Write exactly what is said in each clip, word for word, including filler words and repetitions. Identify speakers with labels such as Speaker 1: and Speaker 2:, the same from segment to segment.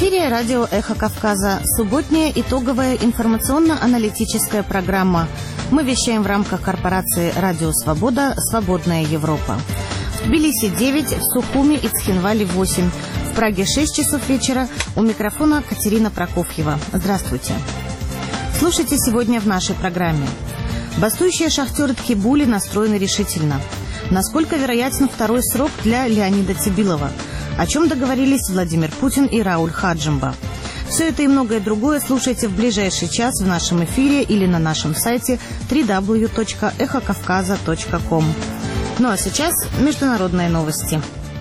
Speaker 1: эфире радио «Эхо Кавказа». Субботняя итоговая информационно-аналитическая программа. Мы вещаем в рамках корпорации «Радио Свобода. Свободная Европа». В Тбилиси девять, в Сухуми и Цхинвале восемь. В Праге шесть часов вечера. У микрофона Катерина Прокофьева. Здравствуйте. Слушайте сегодня в нашей программе. Бастующие шахтеры Тхибули настроены решительно. Насколько вероятен второй срок для Леонида Цибилова? О чем договорились Владимир Путин и Рауль Хаджимба? Все это и многое другое слушайте в ближайший час в нашем эфире или на нашем сайте дабл ю дабл ю дабл ю точка эхо кавказа точка ком. Ну а сейчас международные новости.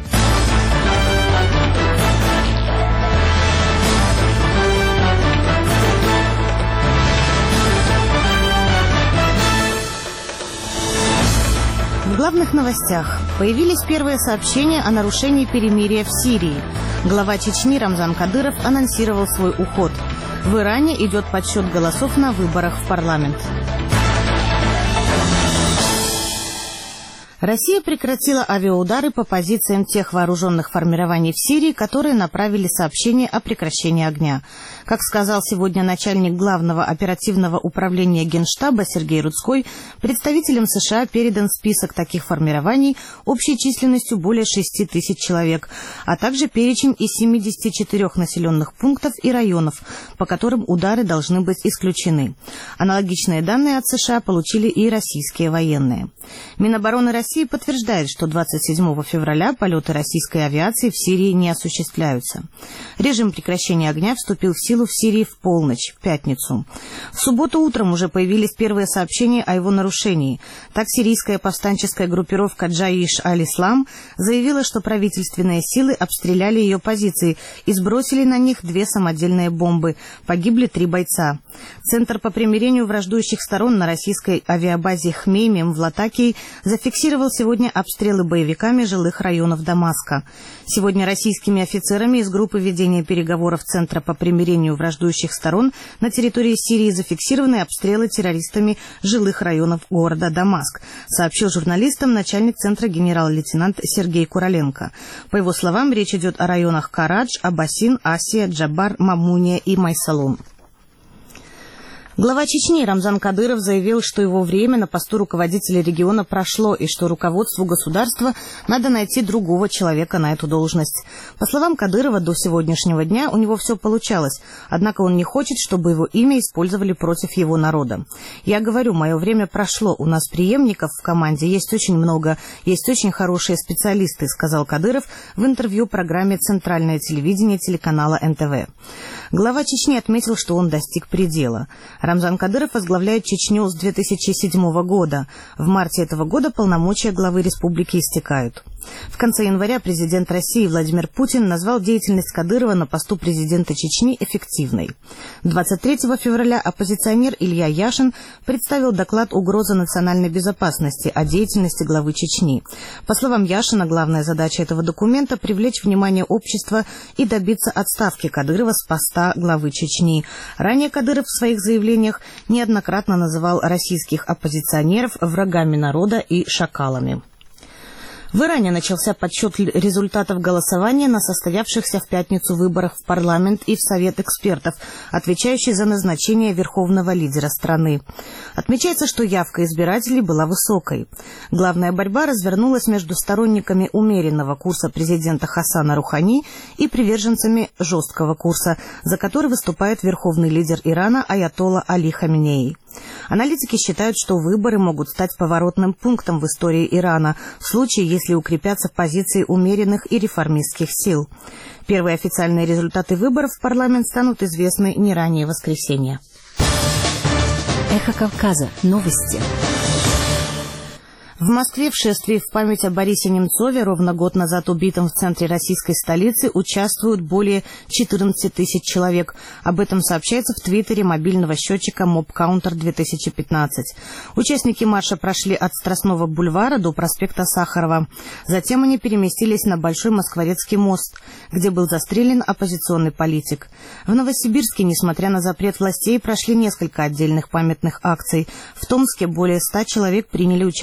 Speaker 1: В главных новостях появились первые сообщения о нарушении перемирия в Сирии. Глава Чечни Рамзан Кадыров анонсировал свой уход. В Иране идет подсчет голосов на выборах в парламент. Россия прекратила авиаудары по позициям тех вооруженных формирований в Сирии, которые направили сообщение о прекращении огня. Как сказал сегодня начальник Главного оперативного управления Генштаба Сергей Рудской, представителям США передан список таких формирований общей численностью более шести тысяч человек, а также перечень из семидесяти четырёх населенных пунктов и районов, по которым удары должны быть исключены. Аналогичные данные от США получили и российские военные. Минобороны России подтверждает, что двадцать седьмого февраля полеты российской авиации в Сирии не осуществляются. Режим прекращения огня вступил в силу в Сирии в полночь, в пятницу. В субботу утром уже появились первые сообщения о его нарушении. Так сирийская повстанческая группировка Джаиш аль-Ислам заявила, что правительственные силы обстреляли ее позиции и сбросили на них две самодельные бомбы. Погибли три бойца. Центр по примирению враждующих сторон на российской авиабазе Хмеймим в Латакии зафиксировал сегодня обстрелы боевиками жилых районов Дамаска. Сегодня российскими офицерами из группы ведения переговоров Центра по примирению враждующих сторон на территории Сирии зафиксированы обстрелы террористами жилых районов города Дамаск, сообщил журналистам начальник Центра генерал-лейтенант Сергей Куроленко. По его словам, речь идет о районах Карадж, Абасин, Асия, Джабар, Мамуния и Майсалун. Глава Чечни Рамзан Кадыров заявил, что его время на посту руководителя региона прошло и что руководству государства надо найти другого человека на эту должность. По словам Кадырова, до сегодняшнего дня у него все получалось, однако он не хочет, чтобы его имя использовали против его народа. «Я говорю, мое время прошло, у нас преемников в команде есть очень много, есть очень хорошие специалисты», сказал Кадыров в интервью программе «Центральное телевидение» телеканала эн тэ вэ. Глава Чечни отметил, что он достиг предела. Рамзан Кадыров возглавляет Чечню с две тысячи седьмого года. В марте этого года полномочия главы республики истекают. В конце января президент России Владимир Путин назвал деятельность Кадырова на посту президента Чечни эффективной. двадцать третьего февраля оппозиционер Илья Яшин представил доклад «Угроза национальной безопасности» о деятельности главы Чечни. По словам Яшина, главная задача этого документа – привлечь внимание общества и добиться отставки Кадырова с поста главы Чечни. Ранее Кадыров в своих заявлениях неоднократно называл российских оппозиционеров врагами народа и шакалами. В Иране начался подсчет результатов голосования на состоявшихся в пятницу выборах в парламент и в Совет экспертов, отвечающий за назначение верховного лидера страны. Отмечается, что явка избирателей была высокой. Главная борьба развернулась между сторонниками умеренного курса президента Хасана Рухани и приверженцами жесткого курса, за который выступает верховный лидер Ирана аятолла Али Хаминеи. Аналитики считают, что выборы могут стать поворотным пунктом в истории Ирана в случае, если укрепятся позиции умеренных и реформистских сил. Первые официальные результаты выборов в парламент станут известны не ранее воскресенья.
Speaker 2: Эхо Кавказа. Новости.
Speaker 1: В Москве в шествии в память о Борисе Немцове, ровно год назад убитом в центре российской столицы, участвуют более четырнадцати тысяч человек. Об этом сообщается в твиттере мобильного счетчика Mob-Counter две тысячи пятнадцать. Участники марша прошли от Страстного бульвара до проспекта Сахарова. Затем они переместились на Большой Москворецкий мост, где был застрелен оппозиционный политик. В Новосибирске, несмотря на запрет властей, прошли несколько отдельных памятных акций. В Томске более ста человек приняли участие в пикете.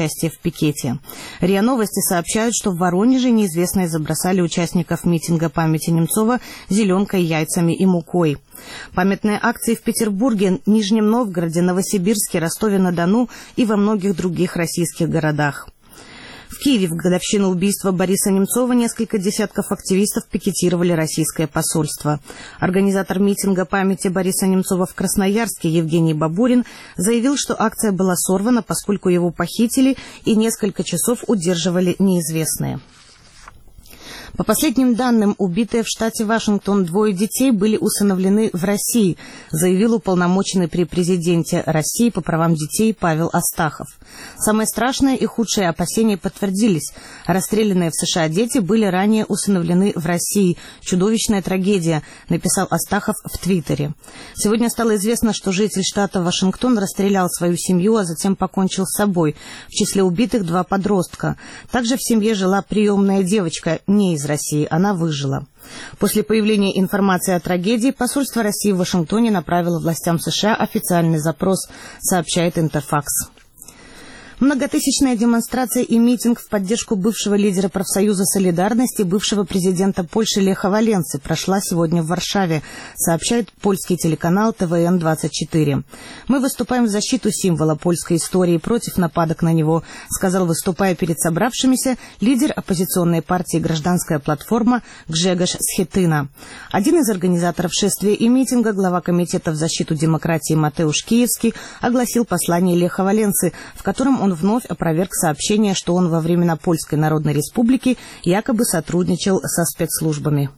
Speaker 1: пикете. РИА Новости сообщают, что в Воронеже неизвестные забросали участников митинга памяти Немцова зеленкой, яйцами и мукой. Памятные акции в Петербурге, Нижнем Новгороде, Новосибирске, Ростове-на-Дону и во многих других российских городах. В Киеве в годовщину убийства Бориса Немцова несколько десятков активистов пикетировали российское посольство. Организатор митинга памяти Бориса Немцова в Красноярске Евгений Бабурин заявил, что акция была сорвана, поскольку его похитили и несколько часов удерживали неизвестные. По последним данным, убитые в штате Вашингтон двое детей были усыновлены в России, заявил уполномоченный при президенте России по правам детей Павел Астахов. Самое страшное и худшие опасения подтвердились. Расстрелянные в США дети были ранее усыновлены в России. Чудовищная трагедия, написал Астахов в Твиттере. Сегодня стало известно, что житель штата Вашингтон расстрелял свою семью, а затем покончил с собой. В числе убитых два подростка. Также в семье жила приемная девочка, не из России, она выжила. После появления информации о трагедии посольство России в Вашингтоне направило властям США официальный запрос, сообщает Интерфакс. Многотысячная демонстрация и митинг в поддержку бывшего лидера профсоюза «Солидарность» и бывшего президента Польши Леха Валенсы прошла сегодня в Варшаве, сообщает польский телеканал Тэ Вэ Эн двадцать четыре. «Мы выступаем в защиту символа польской истории против нападок на него», сказал, выступая перед собравшимися, лидер оппозиционной партии «Гражданская платформа» Гжегош Схетына. Один из организаторов шествия и митинга, глава комитета в защиту демократии Матеуш Киевский, огласил послание Леха Валенсы, в котором он Он вновь опроверг сообщение, что он во времена Польской Народной Республики якобы сотрудничал со спецслужбами.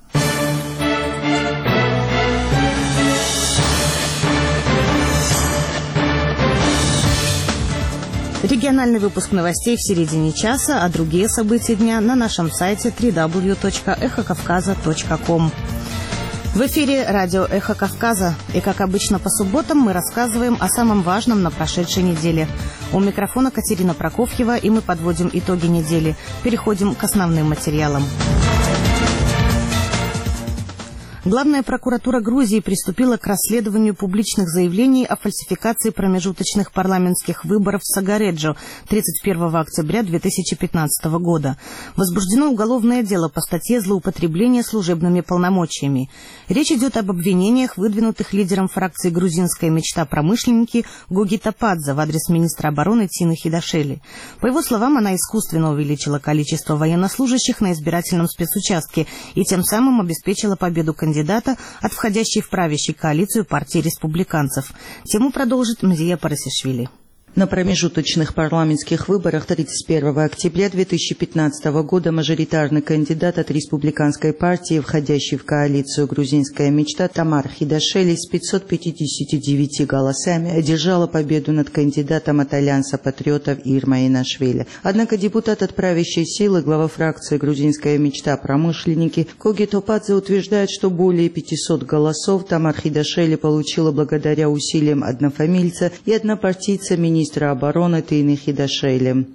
Speaker 1: Региональный выпуск новостей в середине часа, а другие события дня на нашем сайте дабл ю дабл ю дабл ю точка эхо кавказа точка ком. В эфире радио «Эхо Кавказа». И, как обычно, по субботам мы рассказываем о самом важном на прошедшей неделе. У микрофона Катерина Прокофьева, и мы подводим итоги недели. Переходим к основным материалам. Главная прокуратура Грузии приступила к расследованию публичных заявлений о фальсификации промежуточных парламентских выборов в Сагареджо тридцать первого октября две тысячи пятнадцатого года. Возбуждено уголовное дело по статье «Злоупотребление служебными полномочиями». Речь идет об обвинениях, выдвинутых лидером фракции «Грузинская мечта» промышленники Гуги Топадзе в адрес министра обороны Тины Хидашели. По его словам, она искусственно увеличила количество военнослужащих на избирательном спецучастке и тем самым обеспечила победу кандидата кандидата от входящей в правящую коалицию партии республиканцев. Тему продолжит Мзия Парасишвили.
Speaker 3: На промежуточных парламентских выборах тридцать первого октября две тысячи пятнадцатого года мажоритарный кандидат от республиканской партии, входящий в коалицию «Грузинская мечта» Тамар Хидашели с пятьсот пятьюдесятью девятью голосами одержала победу над кандидатом от Альянса патриотов Ирма Инашвили. Однако депутат от правящей силы, глава фракции «Грузинская мечта» промышленники Гуги Топадзе утверждает, что более пятисот голосов Тамар Хидашели получила благодаря усилиям однофамильца и однопартийца министра министра обороны Тины Хидашели.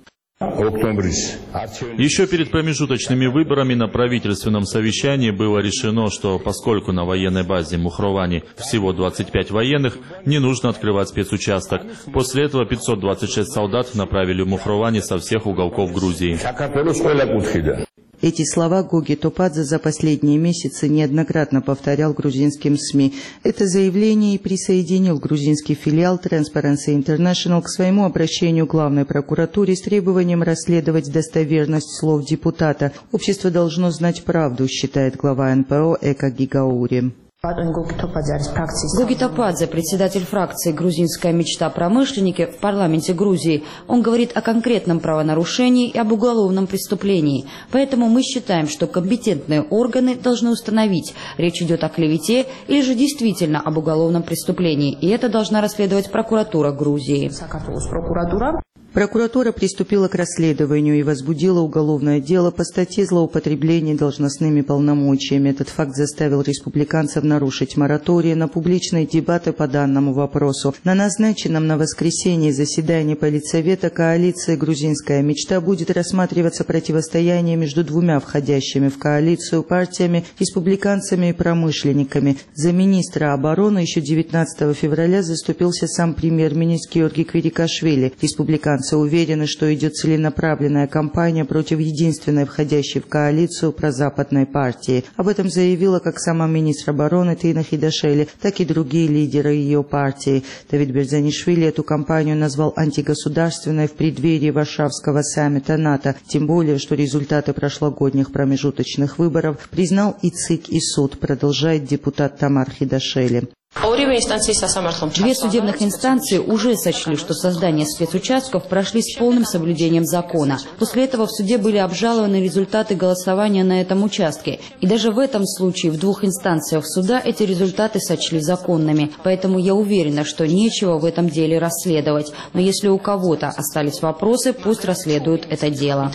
Speaker 4: Еще перед промежуточными выборами на правительственном совещании было решено, что поскольку на военной базе Мухровани всего двадцать пять военных, не нужно открывать спецучасток. После этого пятьсот двадцать шесть солдат направили в Мухровани со всех уголков Грузии.
Speaker 3: Эти слова Гуги Топадзе за последние месяцы неоднократно повторял грузинским СМИ. Это заявление и присоединил грузинский филиал Transparency International к своему обращению к главной прокуратуре с требованием расследовать достоверность слов депутата. Общество должно знать правду, считает глава эн пэ о Эка Гигаури.
Speaker 5: Гуги Топадзе, председатель фракции «Грузинская мечта» промышленники в парламенте Грузии. Он говорит о конкретном правонарушении и об уголовном преступлении. Поэтому мы считаем, что компетентные органы должны установить, речь идет о клевете или же действительно об уголовном преступлении. И это должна расследовать прокуратура Грузии.
Speaker 3: Прокуратура приступила к расследованию и возбудила уголовное дело по статье «Злоупотребление должностными полномочиями». Этот факт заставил республиканцев нарушить мораторий на публичные дебаты по данному вопросу. На назначенном на воскресенье заседании Политсовета коалиции «Грузинская мечта» будет рассматриваться противостояние между двумя входящими в коалицию партиями, республиканцами и промышленниками. За министра обороны еще девятнадцатого февраля заступился сам премьер-министр Георгий Квирикашвили. Республиканцы республиканцы уверены, что идет целенаправленная кампания против единственной входящей в коалицию прозападной партии. Об этом заявила как сама министр обороны Тина Хидашели, так и другие лидеры ее партии. Давид Берзанишвили эту кампанию назвал антигосударственной в преддверии Варшавского саммита НАТО, тем более, что результаты прошлогодних промежуточных выборов признал и ЦИК, и суд, продолжает депутат Тамар Хидашели.
Speaker 5: Две судебных инстанции уже сочли, что создание спецучастков прошли с полным соблюдением закона. После этого в суде были обжалованы результаты голосования на этом участке. И даже в этом случае в двух инстанциях суда эти результаты сочли законными. Поэтому я уверена, что нечего в этом деле расследовать. Но если у кого-то остались вопросы, пусть расследуют это дело.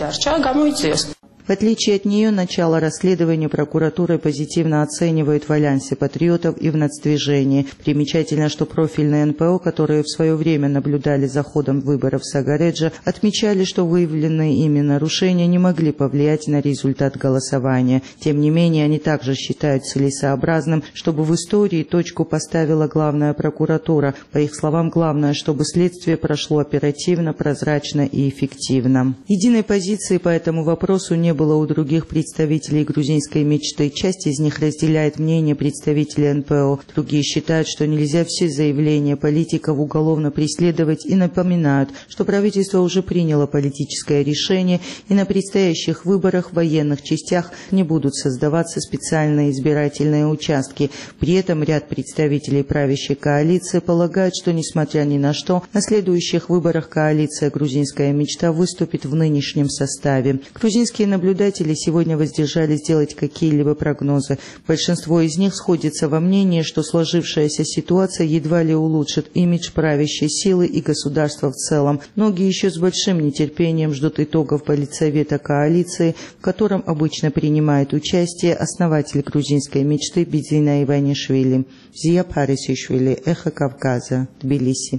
Speaker 3: В отличие от нее, начало расследования прокуратурой позитивно оценивают в Альянсе патриотов и в нацдвижении. Примечательно, что профильные эн пэ о, которые в свое время наблюдали за ходом выборов в Сагаредже, отмечали, что выявленные ими нарушения не могли повлиять на результат голосования. Тем не менее, они также считают целесообразным, чтобы в истории точку поставила главная прокуратура. По их словам, главное, чтобы следствие прошло оперативно, прозрачно и эффективно. Единой позиции по этому вопросу не было у других представителей грузинской мечты. Часть из них разделяет мнение представителей эн пэ о. Другие считают, что нельзя все заявления политиков уголовно преследовать и напоминают, что правительство уже приняло политическое решение и на предстоящих выборах в военных частях не будут создаваться специальные избирательные участки. При этом ряд представителей правящей коалиции полагают, что несмотря ни на что, на следующих выборах коалиция «Грузинская мечта» выступит в нынешнем составе. Грузинские наблюдатели Наблюдатели сегодня воздержались делать какие-либо прогнозы. Большинство из них сходится во мнении, что сложившаяся ситуация едва ли улучшит имидж правящей силы и государства в целом. Многие еще с большим нетерпением ждут итогов политсовета коалиции, в котором обычно принимает участие основатель грузинской мечты Бидзина Иванишвили. Зия Парисишвили, Эхо Кавказа, Тбилиси.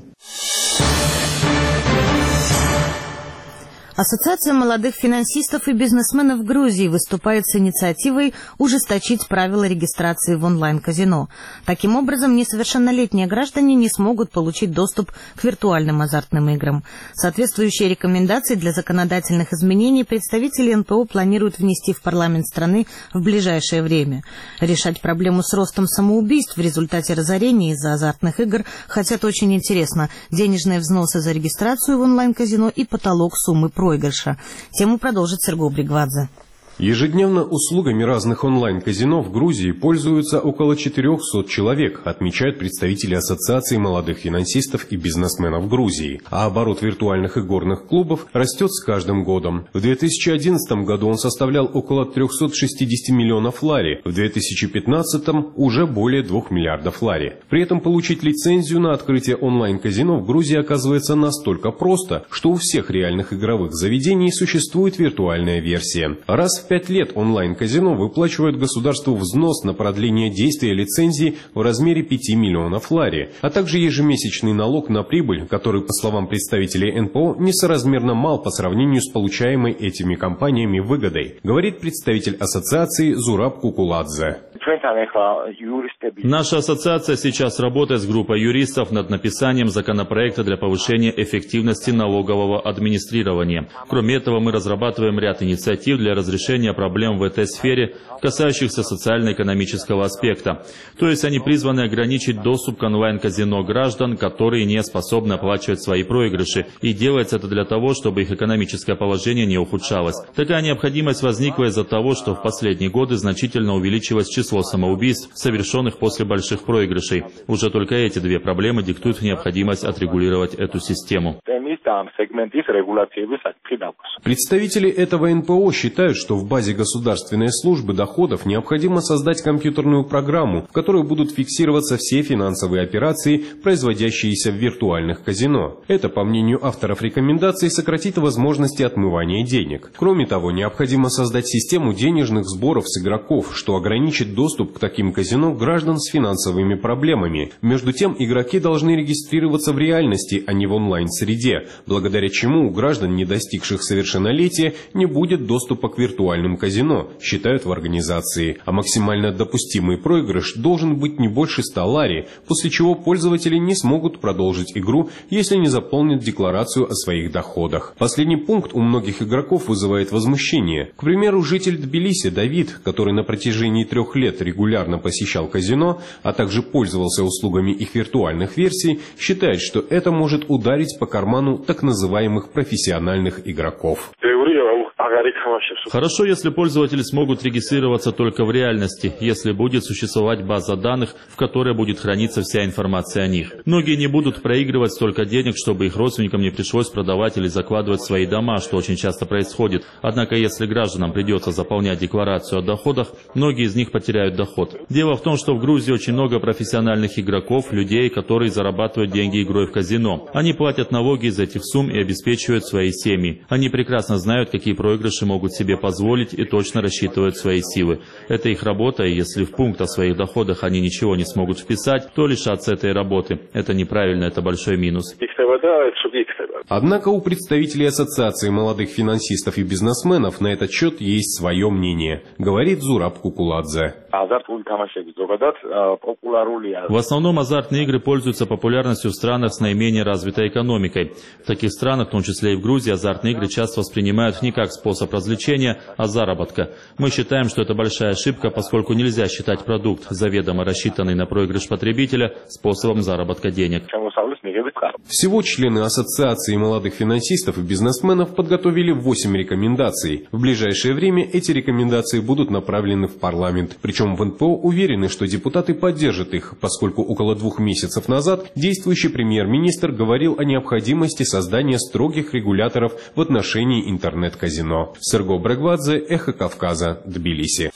Speaker 1: Ассоциация молодых финансистов и бизнесменов Грузии выступает с инициативой ужесточить правила регистрации в онлайн-казино. Таким образом, несовершеннолетние граждане не смогут получить доступ к виртуальным азартным играм. Соответствующие рекомендации для законодательных изменений представители эн пэ о планируют внести в парламент страны в ближайшее время. Решать проблему с ростом самоубийств в результате разорения из-за азартных игр хотят очень интересно. Денежные взносы за регистрацию в онлайн-казино и потолок суммы проигрыша. проигрыша. Тему продолжит Серго Бригвадзе.
Speaker 6: Ежедневно услугами разных онлайн-казино в Грузии пользуются около четырехсот человек, отмечают представители Ассоциации молодых финансистов и бизнесменов Грузии. А оборот виртуальных игорных клубов растет с каждым годом. В две тысячи одиннадцатом году он составлял около трехсот шестидесяти миллионов лари, в две тысячи пятнадцатом уже более двух миллиардов лари. При этом получить лицензию на открытие онлайн-казино в Грузии оказывается настолько просто, что у всех реальных игровых заведений существует виртуальная версия. Раз в пять лет онлайн-казино выплачивают государству взнос на продление действия лицензии в размере пяти миллионов лари, а также ежемесячный налог на прибыль, который, по словам представителей эн пэ о, несоразмерно мал по сравнению с получаемой этими компаниями выгодой, говорит представитель ассоциации Зураб Кукуладзе.
Speaker 4: Наша ассоциация сейчас работает с группой юристов над написанием законопроекта для повышения эффективности налогового администрирования. Кроме этого, мы разрабатываем ряд инициатив для разрешения проблем в этой сфере, касающихся социально-экономического аспекта. То есть они призваны ограничить доступ к онлайн-казино граждан, которые не способны оплачивать свои проигрыши. И делается это для того, чтобы их экономическое положение не ухудшалось. Такая необходимость возникла из-за того, что в последние годы значительно увеличилось число самоубийств, совершенных после больших проигрышей. Уже только эти две проблемы диктуют необходимость отрегулировать эту систему.
Speaker 6: Представители этого эн пэ о считают, что в базе государственной службы доходов необходимо создать компьютерную программу, в которой будут фиксироваться все финансовые операции, производящиеся в виртуальных казино. Это, по мнению авторов рекомендаций, сократит возможности отмывания денег. Кроме того, необходимо создать систему денежных сборов с игроков, что ограничит доступ к таким казино граждан с финансовыми проблемами. Между тем, игроки должны регистрироваться в реальности, а не в онлайн-среде. благодаря чему у граждан, не достигших совершеннолетия, не будет доступа к виртуальным казино, считают в организации. А максимально допустимый проигрыш должен быть не больше ста лари, после чего пользователи не смогут продолжить игру, если не заполнят декларацию о своих доходах. Последний пункт у многих игроков вызывает возмущение. К примеру, житель Тбилиси Давид, который на протяжении трех лет регулярно посещал казино, а также пользовался услугами их виртуальных версий, считает, что это может ударить по карману так называемых профессиональных игроков.
Speaker 4: Хорошо, если пользователи смогут регистрироваться только в реальности, если будет существовать база данных, в которой будет храниться вся информация о них. Многие не будут проигрывать столько денег, чтобы их родственникам не пришлось продавать или закладывать в свои дома, что очень часто происходит. Однако, если гражданам придется заполнять декларацию о доходах, многие из них потеряют доход. Дело в том, что в Грузии очень много профессиональных игроков, людей, которые зарабатывают деньги игрой в казино. Они платят налоги из этих сумм и обеспечивают свои семьи. Они прекрасно знают, какие проигрыши могут себе позволить и точно рассчитывают свои силы. Это их работа, и если в пункт о своих доходах они ничего не смогут вписать, то лишатся этой работы. Это неправильно, это большой минус.
Speaker 6: Однако у представителей Ассоциации молодых финансистов и бизнесменов на этот счет есть свое мнение, говорит Зураб Кукуладзе.
Speaker 4: В основном азартные игры пользуются популярностью в странах с наименее развитой экономикой. В таких странах, в том числе и в Грузии, азартные игры часто воспринимают не как способ развлечения, а заработка. Мы считаем, что это большая ошибка, поскольку нельзя считать продукт, заведомо рассчитанный на проигрыш потребителя, способом заработка денег.
Speaker 6: Всего члены Ассоциации молодых финансистов и бизнесменов подготовили восемь рекомендаций. В ближайшее время эти рекомендации будут направлены в парламент. Причем в эн пэ о уверены, что депутаты поддержат их, поскольку около двух месяцев назад действующий премьер-министр говорил о необходимости создания строгих регуляторов в отношении интернет-казино. Серго Брагвадзе, Эхо Кавказа, Тбилиси.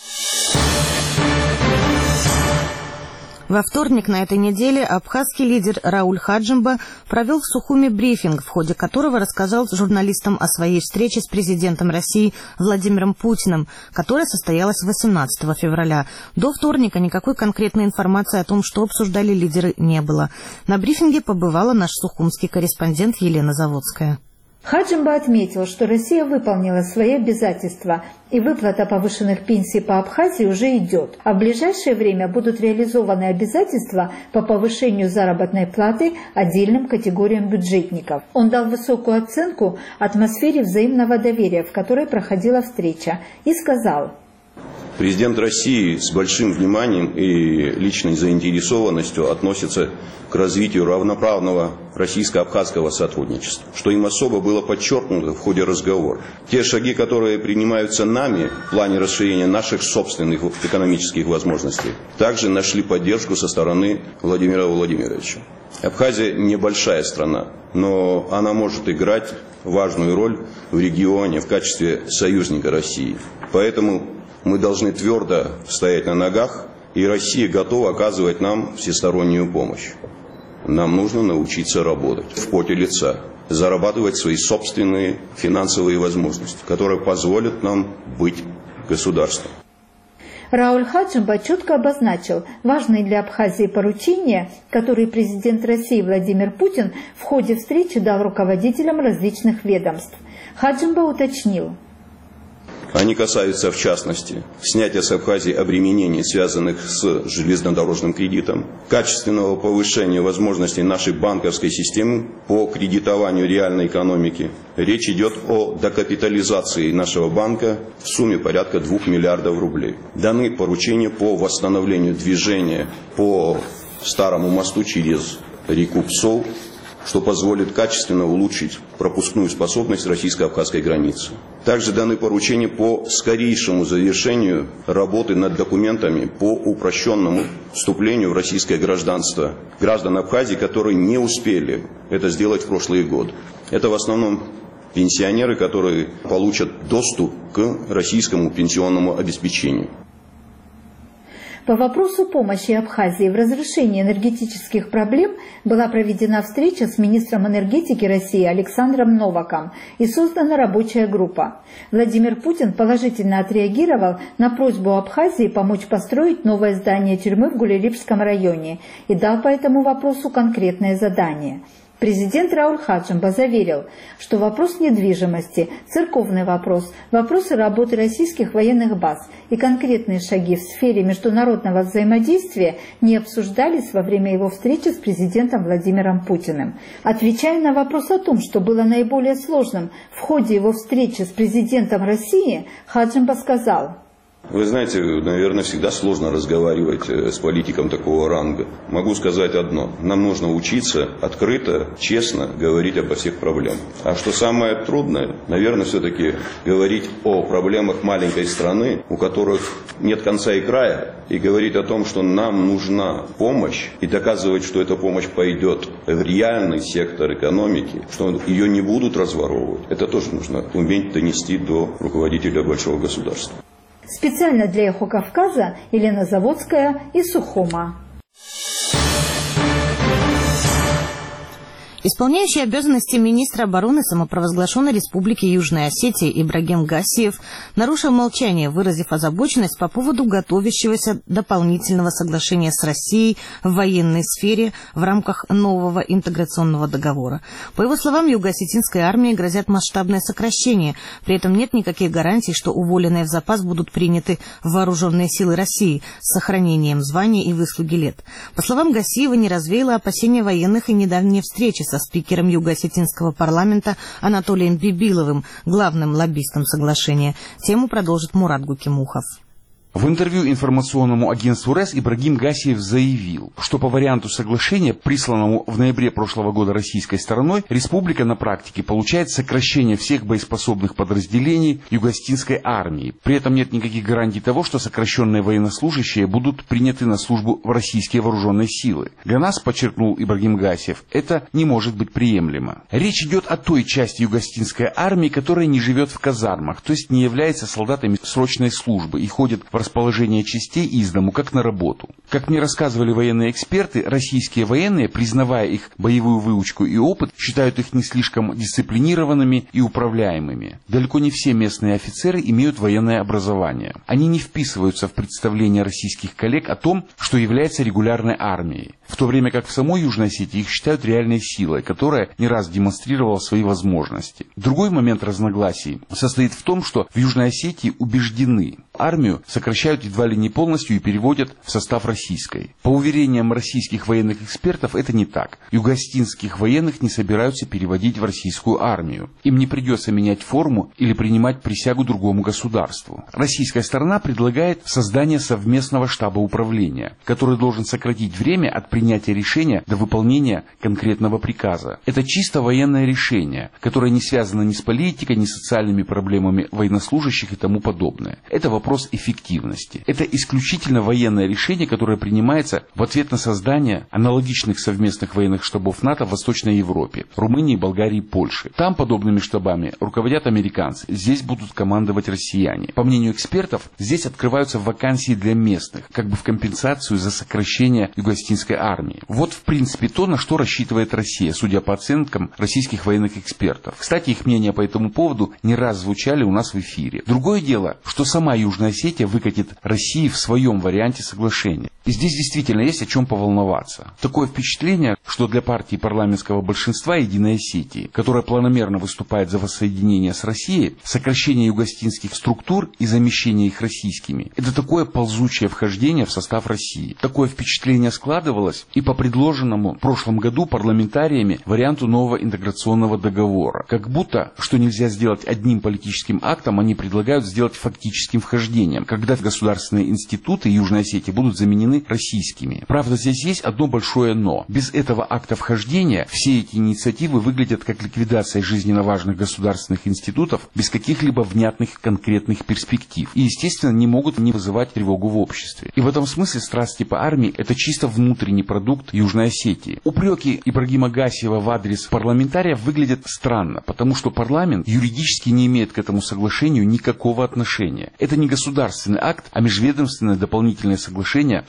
Speaker 1: Во вторник на этой неделе абхазский лидер Рауль Хаджимба провел в Сухуми брифинг, в ходе которого рассказал журналистам о своей встрече с президентом России Владимиром Путиным, которая состоялась восемнадцатого февраля. До вторника никакой конкретной информации о том, что обсуждали лидеры, не было. На брифинге побывала наш сухумский корреспондент Елена Заводская.
Speaker 7: Хаджимба отметил, что Россия выполнила свои обязательства, и выплата повышенных пенсий по Абхазии уже идет. А в ближайшее время будут реализованы обязательства по повышению заработной платы отдельным категориям бюджетников. Он дал высокую оценку атмосфере взаимного доверия, в которой проходила встреча, и сказал:
Speaker 8: президент России с большим вниманием и личной заинтересованностью относится к развитию равноправного российско-абхазского сотрудничества, что им особо было подчеркнуто в ходе разговора. Те шаги, которые принимаются нами в плане расширения наших собственных экономических возможностей, также нашли поддержку со стороны Владимира Владимировича. Абхазия небольшая страна, но она может играть важную роль в регионе в качестве союзника России. Поэтому мы должны твердо стоять на ногах, и Россия готова оказывать нам всестороннюю помощь. Нам нужно научиться работать в поте лица, зарабатывать свои собственные финансовые возможности, которые позволят нам быть государством.
Speaker 7: Рауль Хаджимба четко обозначил важные для Абхазии поручения, которые президент России Владимир Путин в ходе встречи дал руководителям различных ведомств. Хаджимба уточнил:
Speaker 8: они касаются, в частности, снятия с Абхазии обременений, связанных с железнодорожным кредитом, качественного повышения возможностей нашей банковской системы по кредитованию реальной экономики. Речь идет о докапитализации нашего банка в сумме порядка двух миллиардов рублей. Даны поручения по восстановлению движения по старому мосту через реку Псол, что позволит качественно улучшить пропускную способность российско-абхазской границы. Также даны поручения по скорейшему завершению работы над документами по упрощенному вступлению в российское гражданство граждан Абхазии, которые не успели это сделать в прошлые годы. Это в основном пенсионеры, которые получат доступ к российскому пенсионному обеспечению.
Speaker 7: По вопросу помощи Абхазии в разрешении энергетических проблем была проведена встреча с министром энергетики России Александром Новаком и создана рабочая группа. Владимир Путин положительно отреагировал на просьбу Абхазии помочь построить новое здание тюрьмы в Гулилипском районе и дал по этому вопросу конкретное задание. Президент Рауль Хаджимба заверил, что вопрос недвижимости, церковный вопрос, вопросы работы российских военных баз и конкретные шаги в сфере международного взаимодействия не обсуждались во время его встречи с президентом Владимиром Путиным. Отвечая на вопрос о том, что было наиболее сложным в ходе его встречи с президентом России, Хаджимба сказал:
Speaker 8: Вы знаете, наверное, всегда сложно разговаривать с политиком такого ранга. Могу сказать одно. Нам нужно учиться открыто, честно говорить обо всех проблемах. А что самое трудное, наверное, все-таки говорить о проблемах маленькой страны, у которых нет конца и края, и говорить о том, что нам нужна помощь, и доказывать, что эта помощь пойдет в реальный сектор экономики, что ее не будут разворовывать. Это тоже нужно уметь донести до руководителя большого государства.
Speaker 7: Специально для «Эхо Кавказа» Елена Заводская из Сухума.
Speaker 1: Исполняющий обязанности министра обороны самопровозглашенной Республики Южная Осетия Ибрагим Гасиев нарушил молчание, выразив озабоченность по поводу готовящегося дополнительного соглашения с Россией в военной сфере в рамках нового интеграционного договора. По его словам, юго-осетинской армии грозят масштабное сокращение, при этом нет никаких гарантий, что уволенные в запас будут приняты в вооруженные силы России с сохранением званий и выслуги лет. По словам Гасиева, не развеяло опасения военных и недавние встречи со спикером Юго-Осетинского парламента Анатолием Бибиловым, главным лоббистом соглашения. Тему продолжит Мурат Гукимухов.
Speaker 9: В интервью информационному агентству РЭС Ибрагим Гасиев заявил, что по варианту соглашения, присланному в ноябре прошлого года российской стороной, республика на практике получает сокращение всех боеспособных подразделений юго-осетинской армии. При этом нет никаких гарантий того, что сокращенные военнослужащие будут приняты на службу в российские вооруженные силы. Для нас, подчеркнул Ибрагим Гасиев, это не может быть приемлемо. Речь идет о той части юго-осетинской армии, которая не живет в казармах, то есть не является солдатами срочной службы и ходит в расположение частей из дому, как на работу. Как мне рассказывали военные эксперты, российские военные, признавая их боевую выучку и опыт, считают их не слишком дисциплинированными и управляемыми. Далеко не все местные офицеры имеют военное образование. Они не вписываются в представление российских коллег о том, что является регулярной армией, в то время как в самой Южной Осетии их считают реальной силой, которая не раз демонстрировала свои возможности. Другой момент разногласий состоит в том, что в Южной Осетии убеждены, армию сокращают едва ли не полностью и переводят в состав российской. По уверениям российских военных экспертов, это не так. Юго-осетинских военных не собираются переводить в российскую армию. Им не придется менять форму или принимать присягу другому государству. Российская сторона предлагает создание совместного штаба управления, который должен сократить время от принятия решения до выполнения конкретного приказа. Это чисто военное решение, которое не связано ни с политикой, ни с социальными проблемами военнослужащих и тому подобное. Это вопрос эффективности. Это исключительно военное решение, которое принимается в ответ на создание аналогичных совместных военных штабов НАТО в Восточной Европе, Румынии, Болгарии, Польши. Там подобными штабами руководят американцы, здесь будут командовать россияне. По мнению экспертов, здесь открываются вакансии для местных, как бы в компенсацию за сокращение юго-осетинской армии. Вот в принципе то, на что рассчитывает Россия, судя по оценкам российских военных экспертов. Кстати, их мнения по этому поводу не раз звучали у нас в эфире. Другое дело, что сама Южная Осетия выкатит России в своем варианте соглашения. И здесь действительно есть о чем поволноваться. Такое впечатление, что для партии парламентского большинства Единой Осетии, которая планомерно выступает за воссоединение с Россией, сокращение юго-осетинских структур и замещение их российскими, это такое ползучее вхождение в состав России. Такое впечатление складывалось и по предложенному в прошлом году парламентариями варианту нового интеграционного договора. Как будто, что нельзя сделать одним политическим актом, они предлагают сделать фактическим вхождением, когда государственные институты Южной Осетии будут заменены российскими. Правда, здесь есть одно большое «но». Без этого акта вхождения все эти инициативы выглядят как ликвидация жизненно важных государственных институтов без каких-либо внятных конкретных перспектив. И, естественно, не могут не вызывать тревогу в обществе. И в этом смысле страсти по армии – это чисто внутренний продукт Южной Осетии. Упреки Ибрагима Гасиева в адрес парламентариев выглядят странно, потому что парламент юридически не имеет к этому соглашению никакого отношения. Это не государственный акт, а межведомственное дополнительное соглашение к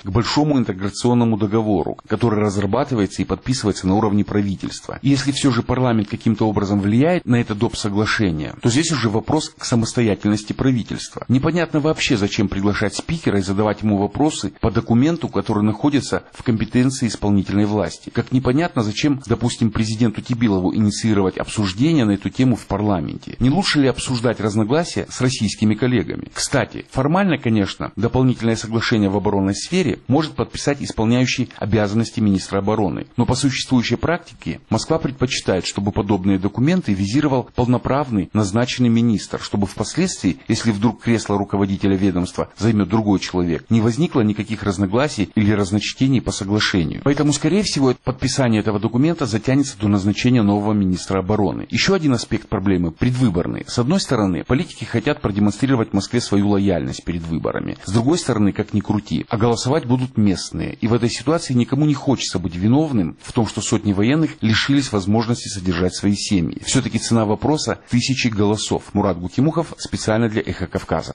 Speaker 9: к большому интеграционному договору, который разрабатывается и подписывается на уровне правительства. И если все же парламент каким-то образом влияет на это доп. Соглашение, то здесь уже вопрос к самостоятельности правительства. Непонятно вообще, зачем приглашать спикера и задавать ему вопросы по документу, который находится в компетенции исполнительной власти. Как непонятно, зачем, допустим, президенту Тибилову инициировать обсуждение на эту тему в парламенте. Не лучше ли обсуждать разногласия с российскими коллегами? Кстати, формально, конечно, дополнительное соглашение в оборонной сфере может подписать исполняющий обязанности министра обороны. Но по существующей практике Москва предпочитает, чтобы подобные документы визировал полноправный назначенный министр, чтобы впоследствии, если вдруг кресло руководителя ведомства займет другой человек, не возникло никаких разногласий или разночтений по соглашению. Поэтому, скорее всего, подписание этого документа затянется до назначения нового министра обороны. Еще один аспект проблемы – предвыборный. С одной стороны, политики хотят продемонстрировать Москве свою лояльность перед выборами. С другой стороны, как ни крути, а голосовать будут местные. И в этой ситуации никому не хочется быть виновным в том, что сотни военных лишились возможности содержать свои семьи. Все-таки цена вопроса – тысячи голосов. Мурат Гукимухов специально для «Эхо Кавказа».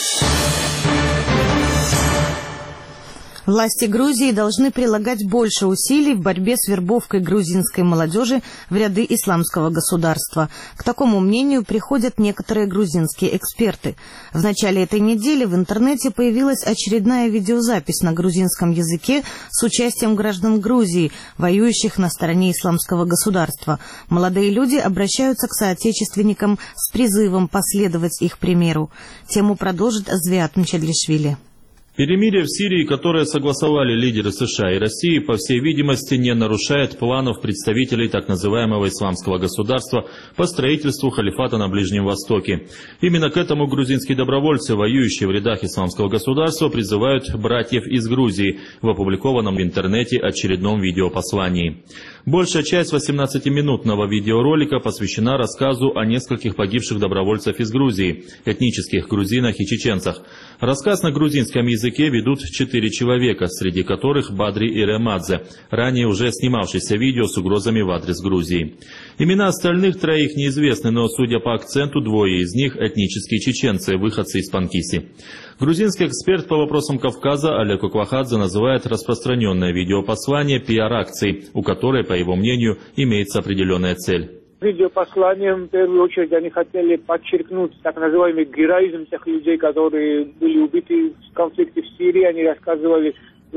Speaker 1: Власти Грузии должны прилагать больше усилий в борьбе с вербовкой грузинской молодежи в ряды исламского государства. К такому мнению приходят некоторые грузинские эксперты. В начале этой недели в интернете появилась очередная видеозапись на грузинском языке с участием граждан Грузии, воюющих на стороне исламского государства. Молодые люди обращаются к соотечественникам с призывом последовать их примеру. Тему продолжит Звиат Мчадлишвили.
Speaker 4: Перемирие в Сирии, которое согласовали лидеры США и России, по всей видимости, не нарушает планов представителей так называемого исламского государства по строительству халифата на Ближнем Востоке. Именно к этому грузинские добровольцы, воюющие в рядах исламского государства, призывают братьев из Грузии в опубликованном в интернете очередном видеопослании. Большая часть восемнадцатиминутного видеоролика посвящена рассказу о нескольких погибших добровольцев из Грузии, этнических грузинах и чеченцах. Рассказ на грузинском языке ведут четыре человека, среди которых Бадри Иремадзе, ранее уже снимавшийся видео с угрозами в адрес Грузии. Имена остальных троих неизвестны, но, судя по акценту, двое из них этнические чеченцы, выходцы из Панкиси. Грузинский эксперт по вопросам Кавказа Олег Квахадзе называет распространенное видеопослание пиар-акцией, у которой, по его мнению, имеется определенная цель.
Speaker 10: Видеопосланием, в первую очередь, они хотели подчеркнуть так называемый героизм тех людей, которые были убиты в конфликте в Сирии. Они рассказывали э,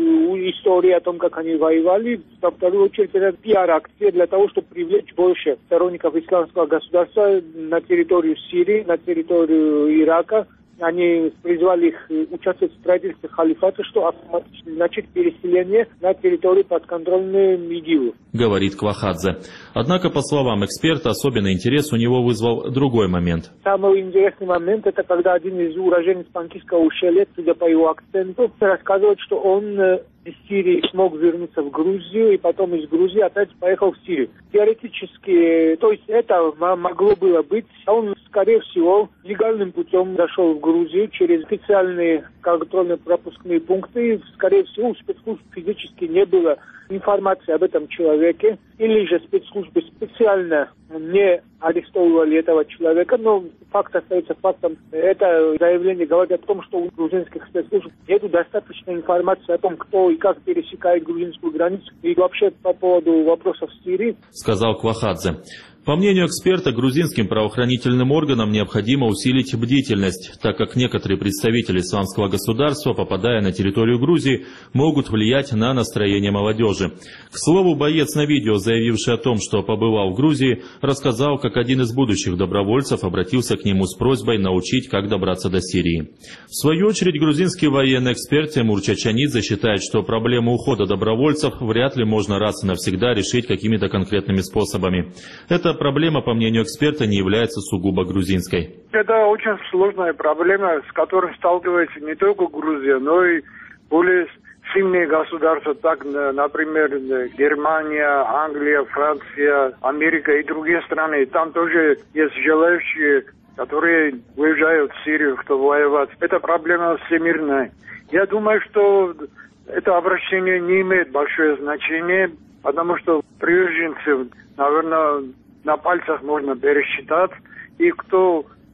Speaker 10: истории о том, как они воевали. Во вторую очередь, это пиар-акция для того, чтобы привлечь больше сторонников исламского государства на территорию Сирии, на территорию Ирака. Они призвали их участвовать в строительстве халифата, что автоматически значит переселение на территорию подконтрольную ИГИЛу.
Speaker 4: Говорит Квахадзе. Однако, по словам эксперта, особенный интерес у него вызвал другой момент.
Speaker 10: Самый интересный момент – это когда один из уроженцев Панкисского ущелья, судя по его акценту, рассказывает, что он из Сирии смог вернуться в Грузию и потом из Грузии опять поехал в Сирию. Теоретически, то есть это могло было быть. Он, скорее всего, легальным путем зашел в Грузию через специальные контрольно-пропускные пункты. Скорее всего, у спецслужб физически не было информации об этом человеке. Или же спецслужбы специально не арестовывали этого человека. Но факт остается фактом. Это заявление говорит о том, что у грузинских спецслужб нет достаточной информации о том, кто и как пересекает грузинскую границу. И вообще по поводу вопросов в Сирии.
Speaker 4: Сказал Квахадзе. По мнению эксперта, грузинским правоохранительным органам необходимо усилить бдительность, так как некоторые представители исламского государства, попадая на территорию Грузии, могут влиять на настроение молодежи. К слову, боец на видео, заявивший о том, что побывал в Грузии, рассказал, как один из будущих добровольцев обратился к нему с просьбой научить, как добраться до Сирии. В свою очередь, грузинский военный эксперт Тимур Чачанидзе считает, что проблему ухода добровольцев вряд ли можно раз и навсегда решить какими-то конкретными способами. Это проблема, по мнению эксперта, не является сугубо грузинской.
Speaker 11: Это очень сложная проблема, с которой сталкивается не только Грузия, но и более сильные государства, так, например, Германия, Англия, Франция, Америка и другие страны. Там тоже есть желающие, которые уезжают в Сирию, кто воевать. Это проблема всемирная. Я думаю, что это обращение не имеет большое значение, потому что приверженцев, наверное, на пальцах можно пересчитать. И кто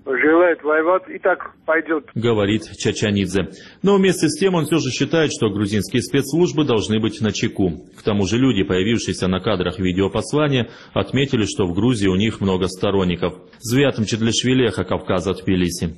Speaker 11: желает воевать, и так пойдет.
Speaker 4: Говорит Чачанидзе. Но вместе с тем он все же считает, что грузинские спецслужбы должны быть начеку. К тому же люди, появившиеся на кадрах видеопослания, отметили, что в Грузии у них много сторонников. Звят Мчедлишвили, Эхо Кавказа, Тбилиси.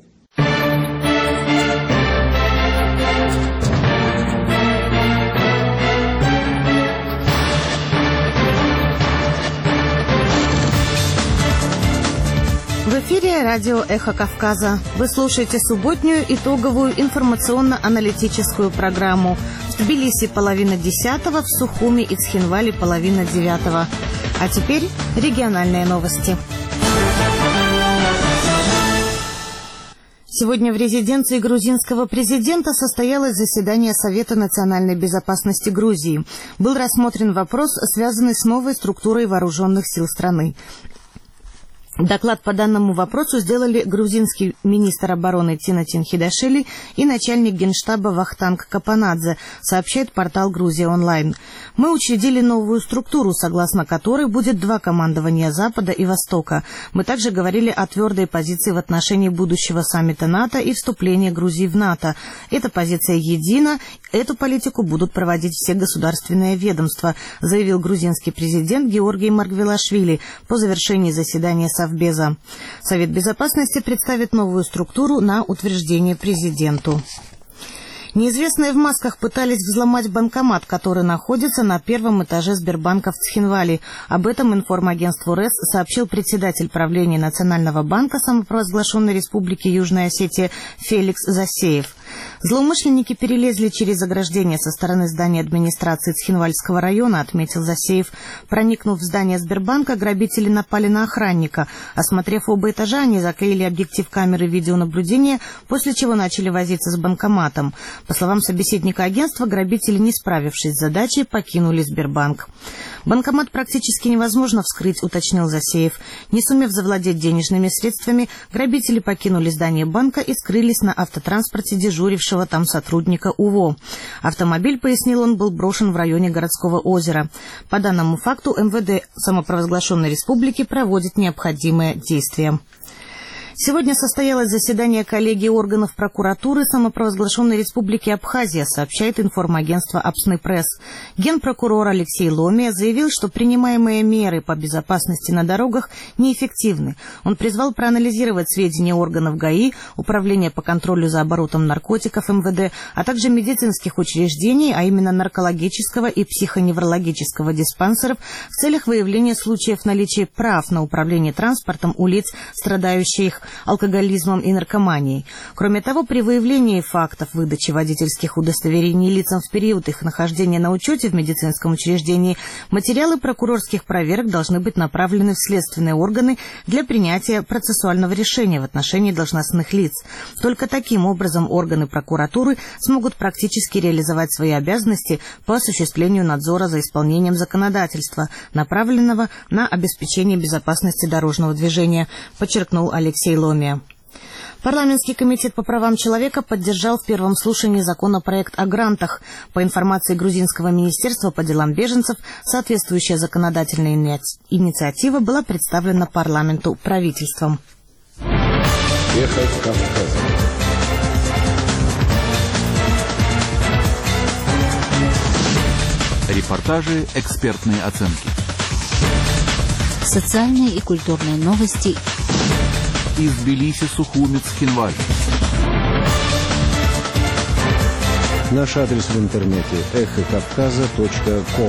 Speaker 1: В эфире радио «Эхо Кавказа». Вы слушаете субботнюю итоговую информационно-аналитическую программу. В Тбилиси половина десятого, в Сухуми и Цхинвали половина девятого. А теперь региональные новости. Сегодня в резиденции грузинского президента состоялось заседание Совета национальной безопасности Грузии. Был рассмотрен вопрос, связанный с новой структурой вооруженных сил страны. Доклад по данному вопросу сделали грузинский министр обороны Тинатин Хидашвили и начальник генштаба Вахтанг Капанадзе, сообщает портал «Грузия онлайн». Мы учредили новую структуру, согласно которой будет два командования Запада и Востока. Мы также говорили о твердой позиции в отношении будущего саммита НАТО и вступления Грузии в НАТО. Эта позиция едина, эту политику будут проводить все государственные ведомства, заявил грузинский президент Георгий Маргвелашвили по завершении заседания Совета. Совбеза. Совет Безопасности представит новую структуру на утверждение президенту. Неизвестные в масках пытались взломать банкомат, который находится на первом этаже Сбербанка в Цхинвали. Об этом информагентству РЭС сообщил председатель правления Национального банка самопровозглашенной Республики Южная Осетия Феликс Засеев. Злоумышленники перелезли через ограждение со стороны здания администрации Цхинвальского района, отметил Засеев. Проникнув в здание Сбербанка, грабители напали на охранника. Осмотрев оба этажа, они заклеили объектив камеры видеонаблюдения, после чего начали возиться с банкоматом. По словам собеседника агентства, грабители, не справившись с задачей, покинули Сбербанк. Банкомат практически невозможно вскрыть, уточнил Засеев. Не сумев завладеть денежными средствами, грабители покинули здание банка и скрылись на автотранспорте дежурившего там сотрудника УВО. Автомобиль, пояснил он, был брошен в районе городского озера. По данному факту МВД самопровозглашенной республики проводит необходимые действия. Сегодня состоялось заседание коллегии органов прокуратуры самопровозглашенной Республики Абхазия, сообщает информагентство Апсны Пресс. Генпрокурор Алексей Ломия заявил, что принимаемые меры по безопасности на дорогах неэффективны. Он призвал проанализировать сведения органов ГАИ, Управления по контролю за оборотом наркотиков МВД, а также медицинских учреждений, а именно наркологического и психоневрологического диспансеров, в целях выявления случаев наличия прав на управление транспортом у лиц, страдающих алкоголизмом и наркоманией. Кроме того, при выявлении фактов выдачи водительских удостоверений лицам в период их нахождения на учете в медицинском учреждении, материалы прокурорских проверок должны быть направлены в следственные органы для принятия процессуального решения в отношении должностных лиц. Только таким образом органы прокуратуры смогут практически реализовать свои обязанности по осуществлению надзора за исполнением законодательства, направленного на обеспечение безопасности дорожного движения, подчеркнул Алексей Ломия. Парламентский комитет по правам человека поддержал в первом слушании законопроект о грантах. По информации Грузинского министерства по делам беженцев, соответствующая законодательная инициатива была представлена парламенту правительством.
Speaker 12: Эхо Кавказа.
Speaker 13: Репортажи, экспертные оценки.
Speaker 2: Социальные и культурные новости
Speaker 13: из Тбилиси, Сухуми, Цхинвали.
Speaker 12: Наш адрес в интернете эхо кавказа точка ком.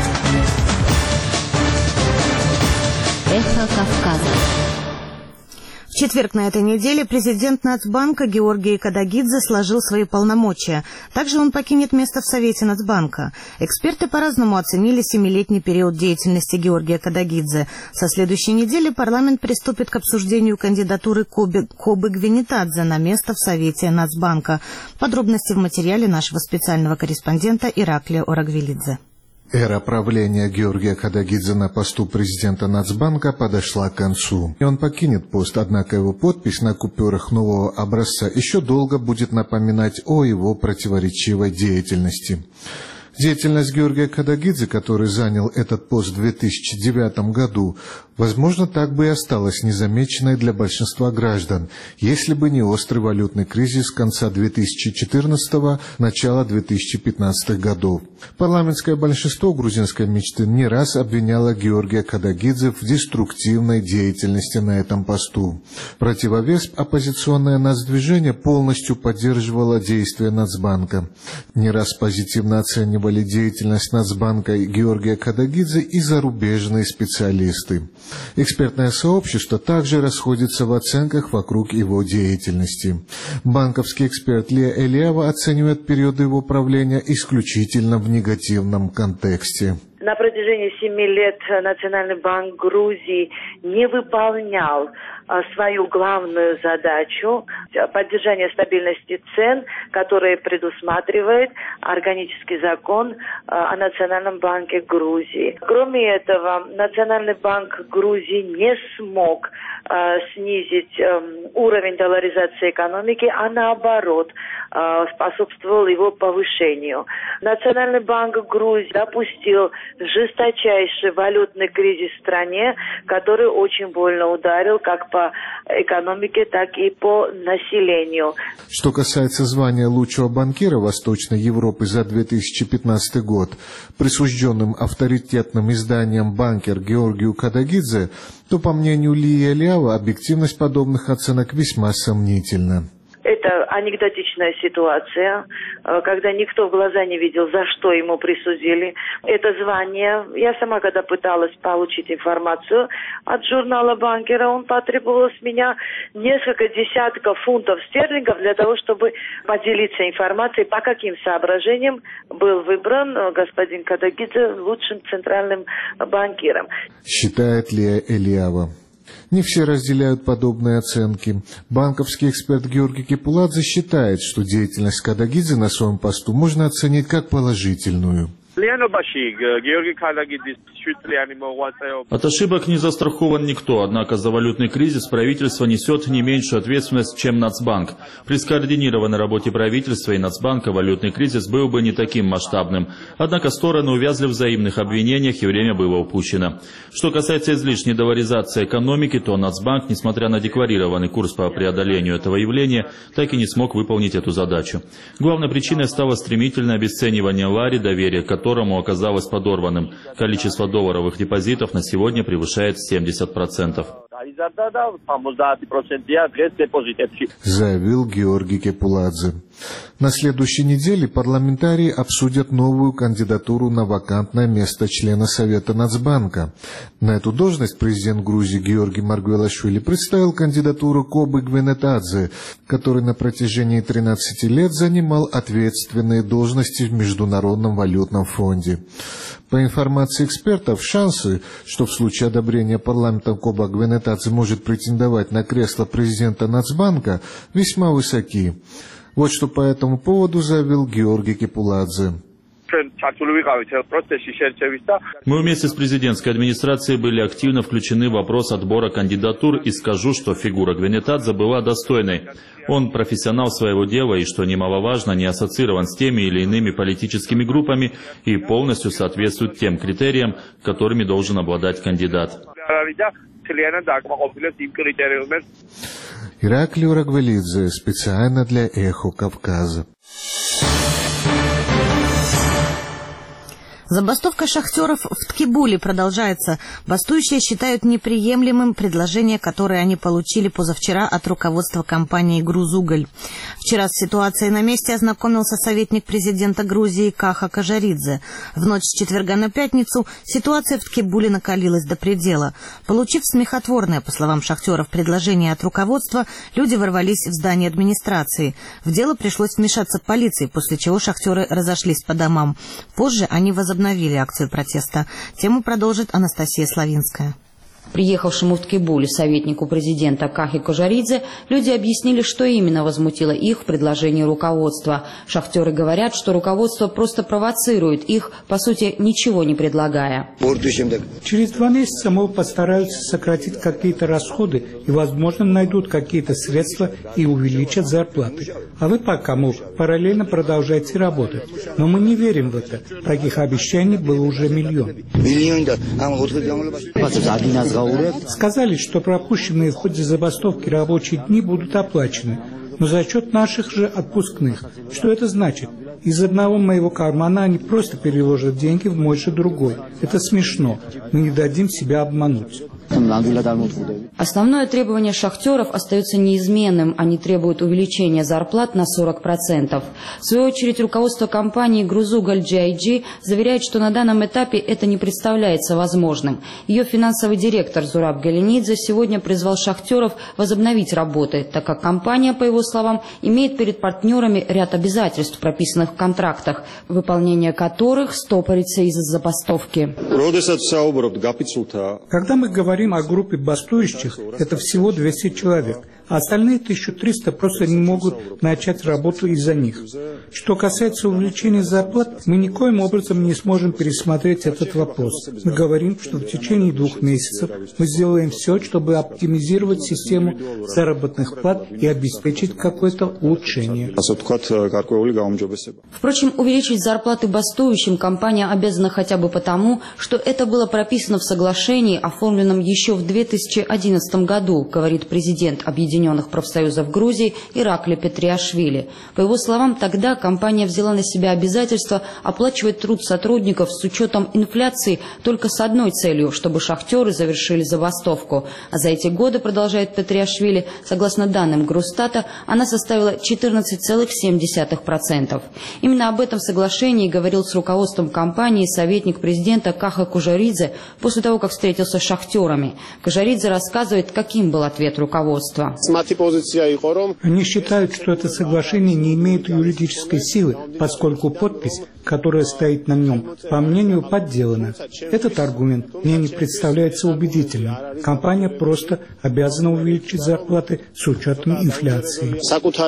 Speaker 2: Эхо Кавказа.
Speaker 1: В четверг на этой неделе президент Нацбанка Георгий Кадагидзе сложил свои полномочия. Также он покинет место в Совете Нацбанка. Эксперты по-разному оценили семилетний период деятельности Георгия Кадагидзе. Со следующей недели парламент приступит к обсуждению кандидатуры Кобы, Кобы Гвинитадзе на место в Совете Нацбанка. Подробности в материале нашего специального корреспондента Ираклия Орагвелидзе.
Speaker 14: Эра правления Георгия Кадагидзе на посту президента Нацбанка подошла к концу. И он покинет пост, однако его подпись на купюрах нового образца еще долго будет напоминать о его противоречивой деятельности. Деятельность Георгия Кадагидзе, который занял этот пост в две тысячи девятом году, Возможно, так бы и осталось незамеченной для большинства граждан, если бы не острый валютный кризис конца две тысячи четырнадцатого — начала две тысячи пятнадцатых годов. Парламентское большинство грузинской мечты не раз обвиняло Георгия Кадагидзе в деструктивной деятельности на этом посту. В противовес оппозиционное нацдвижение полностью поддерживало действия Нацбанка. Не раз позитивно оценивали деятельность Нацбанка и Георгия Кадагидзе и зарубежные специалисты. Экспертное сообщество также расходится в оценках вокруг его деятельности. Банковский эксперт Лия Элиава оценивает период его правления исключительно в негативном контексте.
Speaker 15: На протяжении семи лет Национальный банк Грузии не выполнял свою главную задачу – поддержание стабильности цен, которая предусматривает органический закон о Национальном банке Грузии. Кроме этого, Национальный банк Грузии не смог снизить уровень долларизации экономики, а наоборот способствовал его повышению. Национальный банк Грузии допустил жесточайший валютный кризис в стране, который очень больно ударил как по экономике, так и по населению.
Speaker 14: Что касается звания лучшего банкира Восточной Европы за две тысячи пятнадцатый год, присужденным авторитетным изданием «Банкер» Георгию Кадагидзе, то, по мнению Лии Элиава, объективность подобных оценок весьма сомнительна.
Speaker 15: Это анекдотичная ситуация, когда никто в глаза не видел, за что ему присудили это звание. Я сама, когда пыталась получить информацию от журнала «Банкера», он потребовал с меня несколько десятков фунтов стерлингов для того, чтобы поделиться информацией, по каким соображениям был выбран господин Кадагидзе лучшим центральным банкиром.
Speaker 14: Считает Лия Элиава. Не все разделяют подобные оценки. Банковский эксперт Георгий Кепуладзе считает, что деятельность Кадагидзе на своем посту можно оценить как положительную.
Speaker 4: От ошибок не застрахован никто, однако за валютный кризис правительство несет не меньшую ответственность, чем Нацбанк. При скоординированной работе правительства и Нацбанка валютный кризис был бы не таким масштабным. Однако стороны увязли в взаимных обвинениях, и время было упущено. Что касается излишней долларизации экономики, то Нацбанк, несмотря на декларированный курс по преодолению этого явления, так и не смог выполнить эту задачу. Главной причиной стало стремительное обесценивание лари, доверие к которому оказалось подорванным. Количество долларовых депозитов на сегодня превышает семьдесят процентов.
Speaker 14: Заявил Георгий Кепуладзе. На следующей неделе парламентарии обсудят новую кандидатуру на вакантное место члена Совета Нацбанка. На эту должность президент Грузии Георгий Маргвелашвили представил кандидатуру Кобы Гвенетадзе, который на протяжении тринадцати лет занимал ответственные должности в Международном валютном фонде. По информации экспертов, шансы, что в случае одобрения парламентом Коба Гвенетадзе может претендовать на кресло президента Нацбанка, весьма высоки. Вот что по этому поводу заявил Георгий Кепуладзе.
Speaker 4: Мы вместе с президентской администрацией были активно включены в вопрос отбора кандидатур и скажу, что фигура Гвенетадзе была достойной. Он профессионал своего дела и, что немаловажно, не ассоциирован с теми или иными политическими группами и полностью соответствует тем критериям, которыми должен обладать кандидат.
Speaker 14: Ираклио Рагвелидзе, специально для «Эхо Кавказа».
Speaker 1: Забастовка шахтеров в Ткибуле продолжается. Бастующие считают неприемлемым предложение, которое они получили позавчера от руководства компании «Грузуголь». Вчера с ситуацией на месте ознакомился советник президента Грузии Каха Кожаридзе. В ночь с четверга на пятницу ситуация в Ткибуле накалилась до предела. Получив смехотворное, по словам шахтеров, предложение от руководства, люди ворвались в здание администрации. В дело пришлось вмешаться полиции, после чего шахтеры разошлись по домам. Позже они возобновили Обновили акцию протеста. Тему продолжит Анастасия Славинская.
Speaker 5: Приехавшему в Ткибуле советнику президента Кахи Кожаридзе люди объяснили, что именно возмутило их в предложении руководства. Шахтеры говорят, что руководство просто провоцирует их, по сути, ничего не предлагая.
Speaker 16: Через два месяца, мол, постараются сократить какие-то расходы и, возможно, найдут какие-то средства и увеличат зарплаты. А вы пока, мол, параллельно продолжайте работать. Но мы не верим в это. Таких обещаний было уже миллион. Сказали, что пропущенные в ходе забастовки рабочие дни будут оплачены, но за счет наших же отпускных. Что это значит? Из одного моего кармана они просто переложат деньги в мой же другой. Это смешно. Мы не дадим себя обмануть.
Speaker 5: Основное требование шахтеров остается неизменным. Они требуют увеличения зарплат на сорок процентов. В свою очередь, руководство компании «Грузугаль джи ай джи» заверяет, что на данном этапе это не представляется возможным. Ее финансовый директор Зураб Галинидзе сегодня призвал шахтеров возобновить работы, так как компания, по его словам, имеет перед партнерами ряд обязательств, прописанных в контрактах, выполнение которых стопорится из-за забастовки.
Speaker 16: Когда мы говорим о группе бастующих, это всего двести человек, а остальные тысяча триста просто не могут начать работу из-за них. Что касается увеличения зарплат, мы никоим образом не сможем пересмотреть этот вопрос. Мы говорим, что в течение двух месяцев мы сделаем все, чтобы оптимизировать систему заработных плат и обеспечить какое-то улучшение.
Speaker 5: Впрочем, увеличить зарплаты бастующим компания обязана хотя бы потому, что это было прописано в соглашении, оформленном еще в две тысячи одиннадцатом году, говорит президент Объединенных профсоюзов Грузии Иракли Петриашвили. По его словам, тогда компания взяла на себя обязательство оплачивать труд сотрудников с учетом инфляции только с одной целью, чтобы шахтеры завершили забастовку. А за эти годы, продолжает Петриашвили, согласно данным Грустата, она составила четырнадцать целых семь десятых процента. Именно об этом соглашении говорил с руководством компании советник президента Каха Кужаридзе после того, как встретился с шахтерами. Кужаридзе рассказывает, каким был ответ руководства.
Speaker 16: Они считают, что это соглашение не имеет юридической силы, поскольку подпись, которая стоит на нем, по мнению, подделана. Этот аргумент мне не представляется убедительным. Компания просто обязана увеличить зарплаты с учетом инфляции.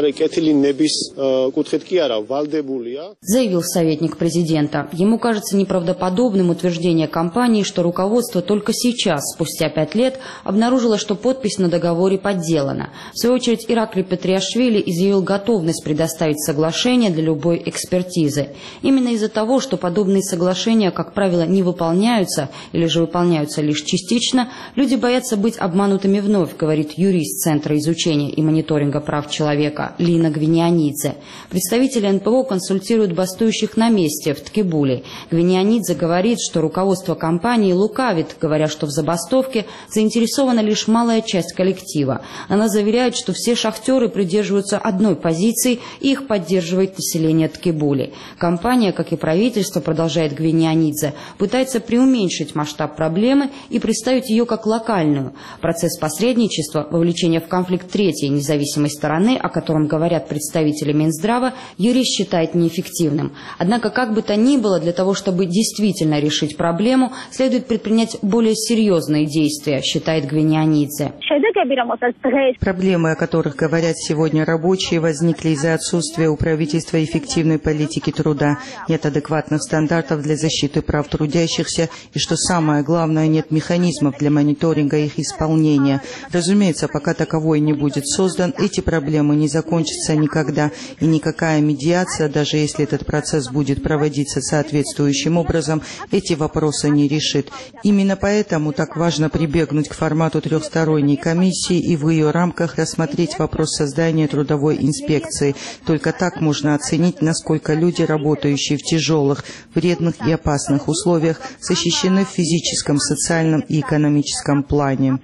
Speaker 5: Заявил советник президента. Ему кажется неправдоподобным утверждение компании, что руководство только сейчас, спустя пять лет, обнаружило, что подпись на договоре подделана. В свою очередь, Иракли Петриашвили изъявил готовность предоставить соглашение для любой экспертизы. Именно из-за того, что подобные соглашения, как правило, не выполняются или же выполняются лишь частично, люди боятся быть обманутыми вновь, говорит юрист Центра изучения и мониторинга прав человека Лина Гвиньянидзе. Представители эн пэ о консультируют бастующих на месте в Ткибуле. Гвиньянидзе говорит, что руководство компании лукавит, говоря, что в забастовке заинтересована лишь малая часть коллектива. Она заверяет, что все шахтеры придерживаются одной позиции и их поддерживает население Ткибули. Компания, как и правительство, продолжает Гвиньянидзе, пытается преуменьшить масштаб проблемы и представить ее как локальную. Процесс посредничества, вовлечения в конфликт третьей независимой стороны, о котором говорят представители Минздрава, юрист считает неэффективным. Однако, как бы то ни было, для того, чтобы действительно решить проблему, следует предпринять более серьезные действия, считает Гвиньянидзе.
Speaker 3: Проблемы, о которых говорят сегодня рабочие, возникли из-за отсутствия у правительства эффективной политики труда, нет адекватных стандартов для защиты прав трудящихся и, что самое главное, нет механизмов для мониторинга их исполнения. Разумеется, пока таковой не будет создан, эти проблемы не закончатся никогда, и никакая медиация, даже если этот процесс будет проводиться соответствующим образом, эти вопросы не решит. Именно поэтому так важно прибегнуть к формату трехсторонней комиссии и в ее рамках рассмотреть вопрос создания трудовой инспекции. Только так можно оценить, насколько люди, работающие в тяжелых, вредных и опасных условиях, защищены в физическом, социальном и экономическом плане.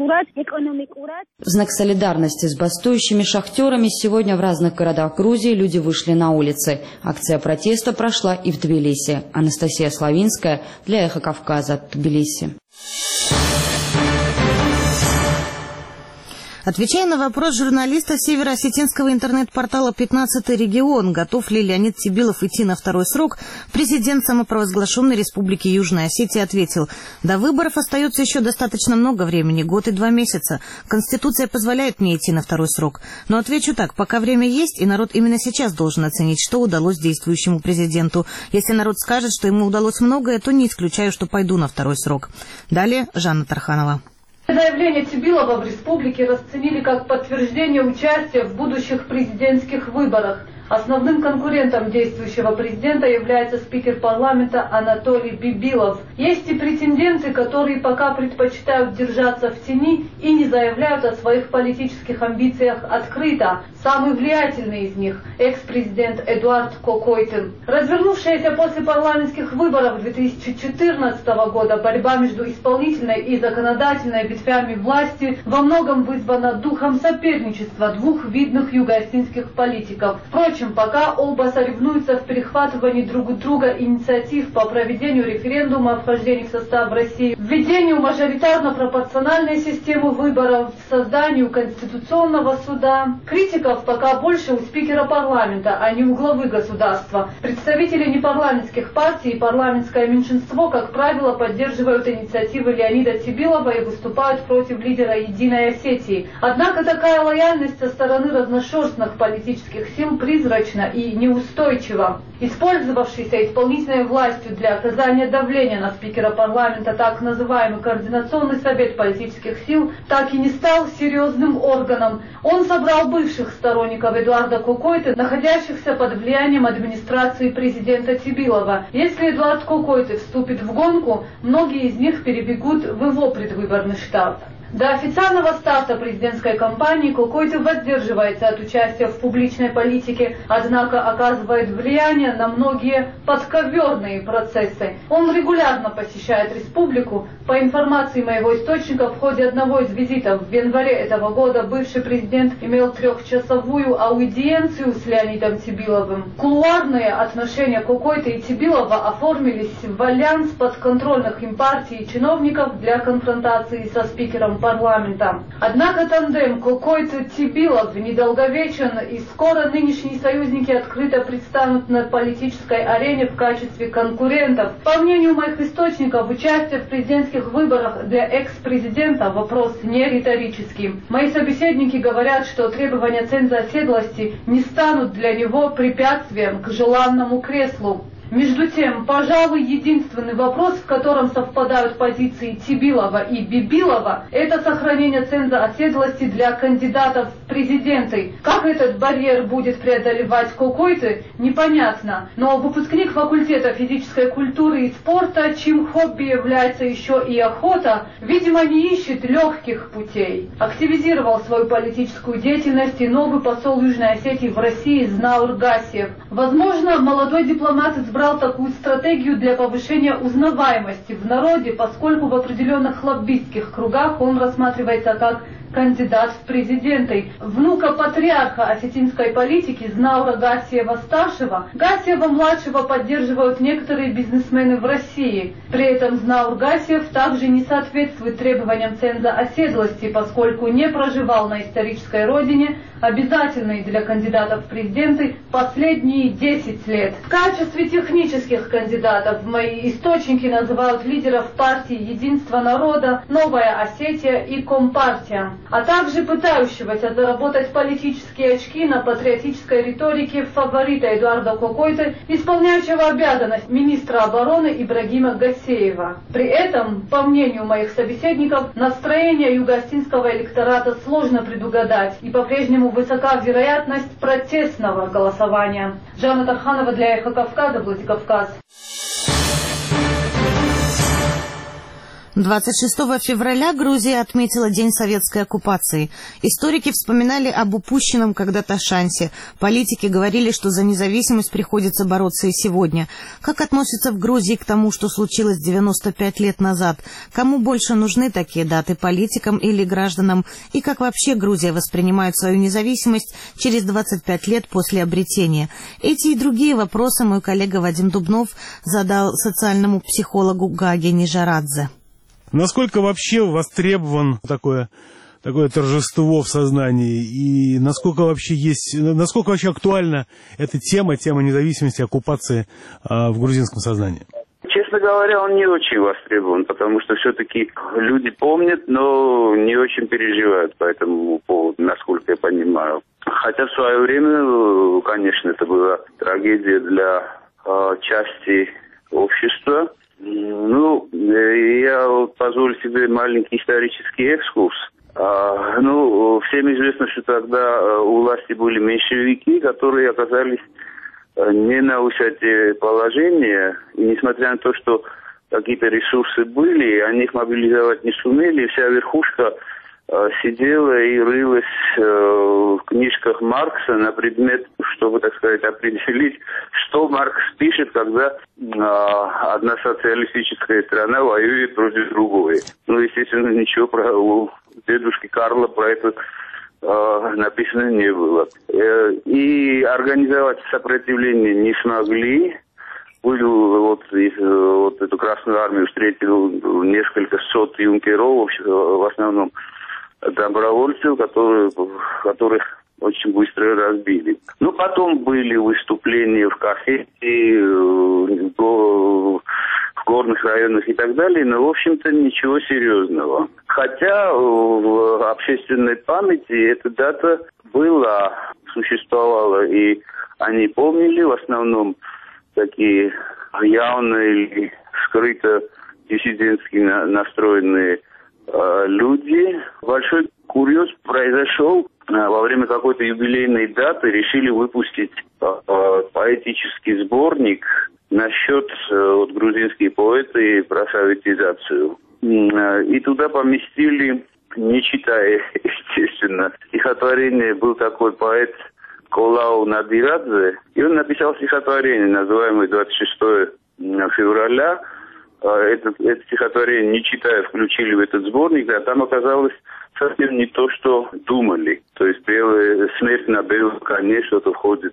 Speaker 5: В знак солидарности с бастующими шахтерами сегодня в разных городах Грузии люди вышли на улицы. Акция протеста прошла и в Тбилиси. Анастасия Славинская для «Эхо Кавказа», Тбилиси.
Speaker 1: Отвечая на вопрос журналиста североосетинского интернет-портала «пятнадцатый регион», готов ли Леонид Сибилов идти на второй срок, президент самопровозглашенной Республики Южная Осетия ответил: до выборов остается еще достаточно много времени, год и два месяца. Конституция позволяет мне идти на второй срок. Но отвечу так: пока время есть, и народ именно сейчас должен оценить, что удалось действующему президенту. Если народ скажет, что ему удалось многое, то не исключаю, что пойду на второй срок. Далее Жанна Тарханова.
Speaker 17: Заявление Сибилова в республике расценили как подтверждение участия в будущих президентских выборах. Основным конкурентом действующего президента является спикер парламента Анатолий Бибилов. Есть и претенденты, которые пока предпочитают держаться в тени и не заявляют о своих политических амбициях открыто. Самый влиятельный из них – экс-президент Эдуард Кокойтен. Развернувшаяся после парламентских выборов две тысячи четырнадцатого года борьба между исполнительной и законодательной ветвями власти во многом вызвана духом соперничества двух видных юго-осетинских политиков. Впрочем, пока оба соревнуются в перехватывании друг у друга инициатив по проведению референдума о вхождении в состав России, введению мажоритарно-пропорциональной системы выборов, созданию Конституционного суда, критиков пока больше у спикера парламента, а не у главы государства. Представители непарламентских партий и парламентское меньшинство, как правило, поддерживают инициативы Леонида Цибилова и выступают против лидера Единой Осетии. Однако такая лояльность со стороны разношерстных политических сил призрачна и неустойчива. Использовавшийся исполнительной властью для оказания давления на спикера парламента так называемый Координационный совет политических сил так и не стал серьезным органом. Он собрал бывших сторонников Эдуарда Кокойты, находящихся под влиянием администрации президента Цибилова. Если Эдуард Кокойты вступит в гонку, многие из них перебегут в его предвыборный штаб. До официального старта президентской кампании Кокойты воздерживается от участия в публичной политике, однако оказывает влияние на многие подковерные процессы. Он регулярно посещает республику. По информации моего источника, в ходе одного из визитов в январе этого года бывший президент имел трехчасовую аудиенцию с Леонидом Цибиловым. Кулуарные отношения Кокойты и Цибилова оформились в альянс подконтрольных им партий и чиновников для конфронтации со спикером парламента. Однако тандем Кокойты-Цибилов недолговечен, и скоро нынешние союзники открыто предстанут на политической арене в качестве конкурентов. По мнению моих источников, участие в президентских выборах для экс-президента вопрос не риторический. Мои собеседники говорят, что требования ценза оседлости не станут для него препятствием к желанному креслу. Между тем, пожалуй, единственный вопрос, в котором совпадают позиции Цибилова и Бибилова, это сохранение ценза оседлости для кандидатов в президенты. Как этот барьер будет преодолевать Кокойты, непонятно. Но выпускник факультета физической культуры и спорта, чьим хобби является еще и охота, видимо, не ищет легких путей. Активизировал свою политическую деятельность и новый посол Южной Осетии в России Знаур Гасиев. Возможно, молодой дипломат избрал брал такую стратегию для повышения узнаваемости в народе, поскольку в определенных лоббистских кругах он рассматривается как кандидат в президенты. Внука патриарха осетинской политики Знаура Гасиева-старшего, Гасиева-младшего поддерживают некоторые бизнесмены в России. При этом Знаур Гасиев также не соответствует требованиям ценза оседлости, поскольку не проживал на исторической родине, обязательной для кандидатов в президенты, последние десять лет. В качестве технических кандидатов мои источники называют лидеров партий «Единство народа», «Новая Осетия» и «Компартия», а также пытающегося заработать политические очки на патриотической риторике фаворита Эдуарда Кокойты, исполняющего обязанность министра обороны Ибрагима Гасеева. При этом, по мнению моих собеседников, настроение юго-осетинского электората сложно предугадать, и по-прежнему высока вероятность протестного голосования. Жанна Тарханова для Эхо Кавказа, Владикавказ.
Speaker 1: двадцать шестого февраля Грузия отметила День советской оккупации. Историки вспоминали об упущенном когда-то шансе. Политики говорили, что за независимость приходится бороться и сегодня. Как относятся в Грузии к тому, что случилось девяносто пять лет назад? Кому больше нужны такие даты, политикам или гражданам? И как вообще Грузия воспринимает свою независимость через двадцать пять лет после обретения? Эти и другие вопросы мой коллега Вадим Дубнов задал социальному психологу Гаге Нижарадзе.
Speaker 18: Насколько вообще востребован такое, такое торжество в сознании, и насколько вообще есть, насколько вообще актуальна эта тема, тема независимости, оккупации а, в грузинском сознании?
Speaker 19: Честно говоря, он не очень востребован, потому что все-таки люди помнят, но не очень переживают по этому поводу, насколько я понимаю. Хотя в свое время, конечно, это была трагедия для э, части общества. Ну, я позволю себе маленький исторический экскурс. А, ну, всем известно, что тогда у власти были меньшевики, которые оказались не на высоте положения, и несмотря на то, что какие-то ресурсы были, они их мобилизовать не сумели, и вся верхушка э, сидела и рылась э, в книжках Маркса на предмет, чтобы, так сказать, определить, что Маркс пишет, когда э, одна социалистическая страна воюет против другой. Ну, естественно, ничего про у дедушки Карла про это написано не было. И организовать сопротивление не смогли. Были вот, вот эту Красную Армию встретил несколько сот юнкеров, в основном добровольцев, которые, которых очень быстро разбили. Ну, потом были выступления в Кафете, в горных районах и так далее, но, в общем-то, ничего серьезного. Хотя в общественной памяти эта дата была, существовала, и они помнили, в основном, такие явные или скрыто диссидентски настроенные э, люди. Большой курьез произошел. Во время какой-то юбилейной даты решили выпустить э, поэтический сборник насчет э, вот, грузинские поэты про советизацию. И туда поместили, не читая, естественно, стихотворение. Был такой поэт Колау Надирадзе, и он написал стихотворение, называемое двадцать шестого февраля. Это, это стихотворение, не читая, включили в этот сборник, а там оказалось совсем не то, что думали. То есть белая смерть на белом коне, что-то входит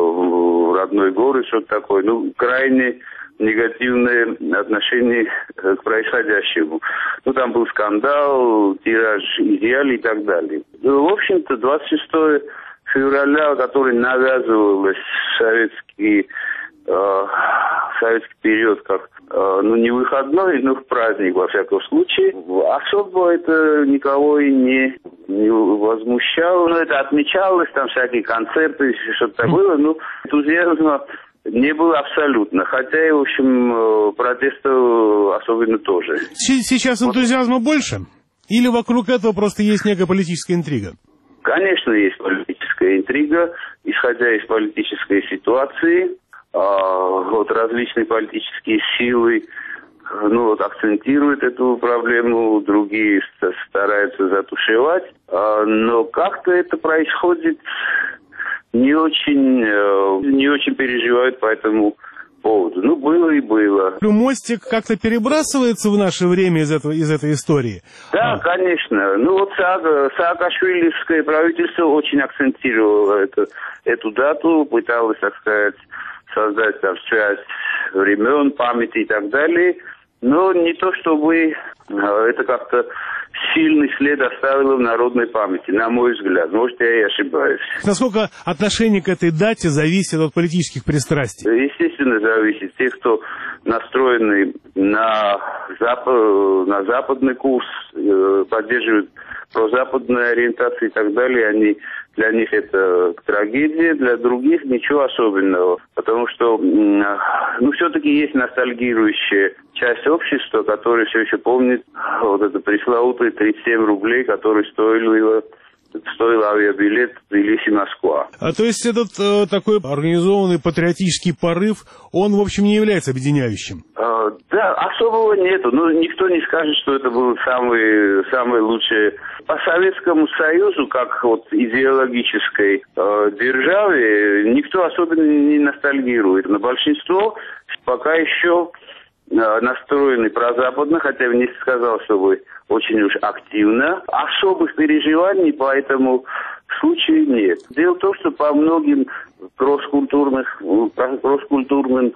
Speaker 19: в родной город, что-то такое. Ну, крайне негативное отношение к происходящему. Ну, там был скандал, тираж изъяли и так далее. Ну, в общем-то, двадцать шестого февраля, который навязывалось в советский, э, советский период как, э, ну, не выходной, но в праздник, во всяком случае, особо это никого и не, не возмущало. Но это отмечалось, там всякие концерты, что-то было, но энтузиазма не было абсолютно, хотя и, в общем, протестов особенно тоже.
Speaker 18: Сейчас энтузиазма больше? Или вокруг этого просто есть некая политическая интрига?
Speaker 19: Конечно, есть политическая интрига, исходя из политической ситуации. Вот различные политические силы ну, вот, акцентируют эту проблему, другие стараются затушевать. Но как-то это происходит... Не очень, не очень переживают по этому поводу. Ну, было и было.
Speaker 18: Мостик как-то перебрасывается в наше время из, этого, из этой истории?
Speaker 19: Да, а. конечно. Ну, вот Саак, саакашвилевское правительство очень акцентировало это, эту дату, пыталось, так сказать, создать там связь времен, памяти и так далее. Но не то, чтобы это как-то сильный след оставило в народной памяти, на мой взгляд. Может, я и ошибаюсь.
Speaker 18: Насколько отношение к этой дате зависит от политических пристрастий?
Speaker 19: Естественно, зависит. Те, кто настроены на, запад, на западный курс, поддерживают прозападную ориентацию и так далее, они, для них это трагедия, для других ничего особенного. Потому что, ну, все-таки есть ностальгирующая часть общества, которая все еще помнит вот это пресловутые тридцать семь рублей, который стоил его стоил авиабилет Тбилиси-Москва.
Speaker 18: А то есть этот э, такой организованный патриотический порыв, он, в общем, не является объединяющим?
Speaker 19: А, да, особого нету. Ну, никто не скажет, что это было самое, самое лучшее. По Советскому Союзу, как вот идеологической э, державе, никто особенно не ностальгирует. Но большинство пока еще э, настроены прозападно, хотя я не сказал, чтобы очень уж активно. Особых переживаний по этому случаю нет. Дело в том, что по многим кросс-культурным, кросс-культурным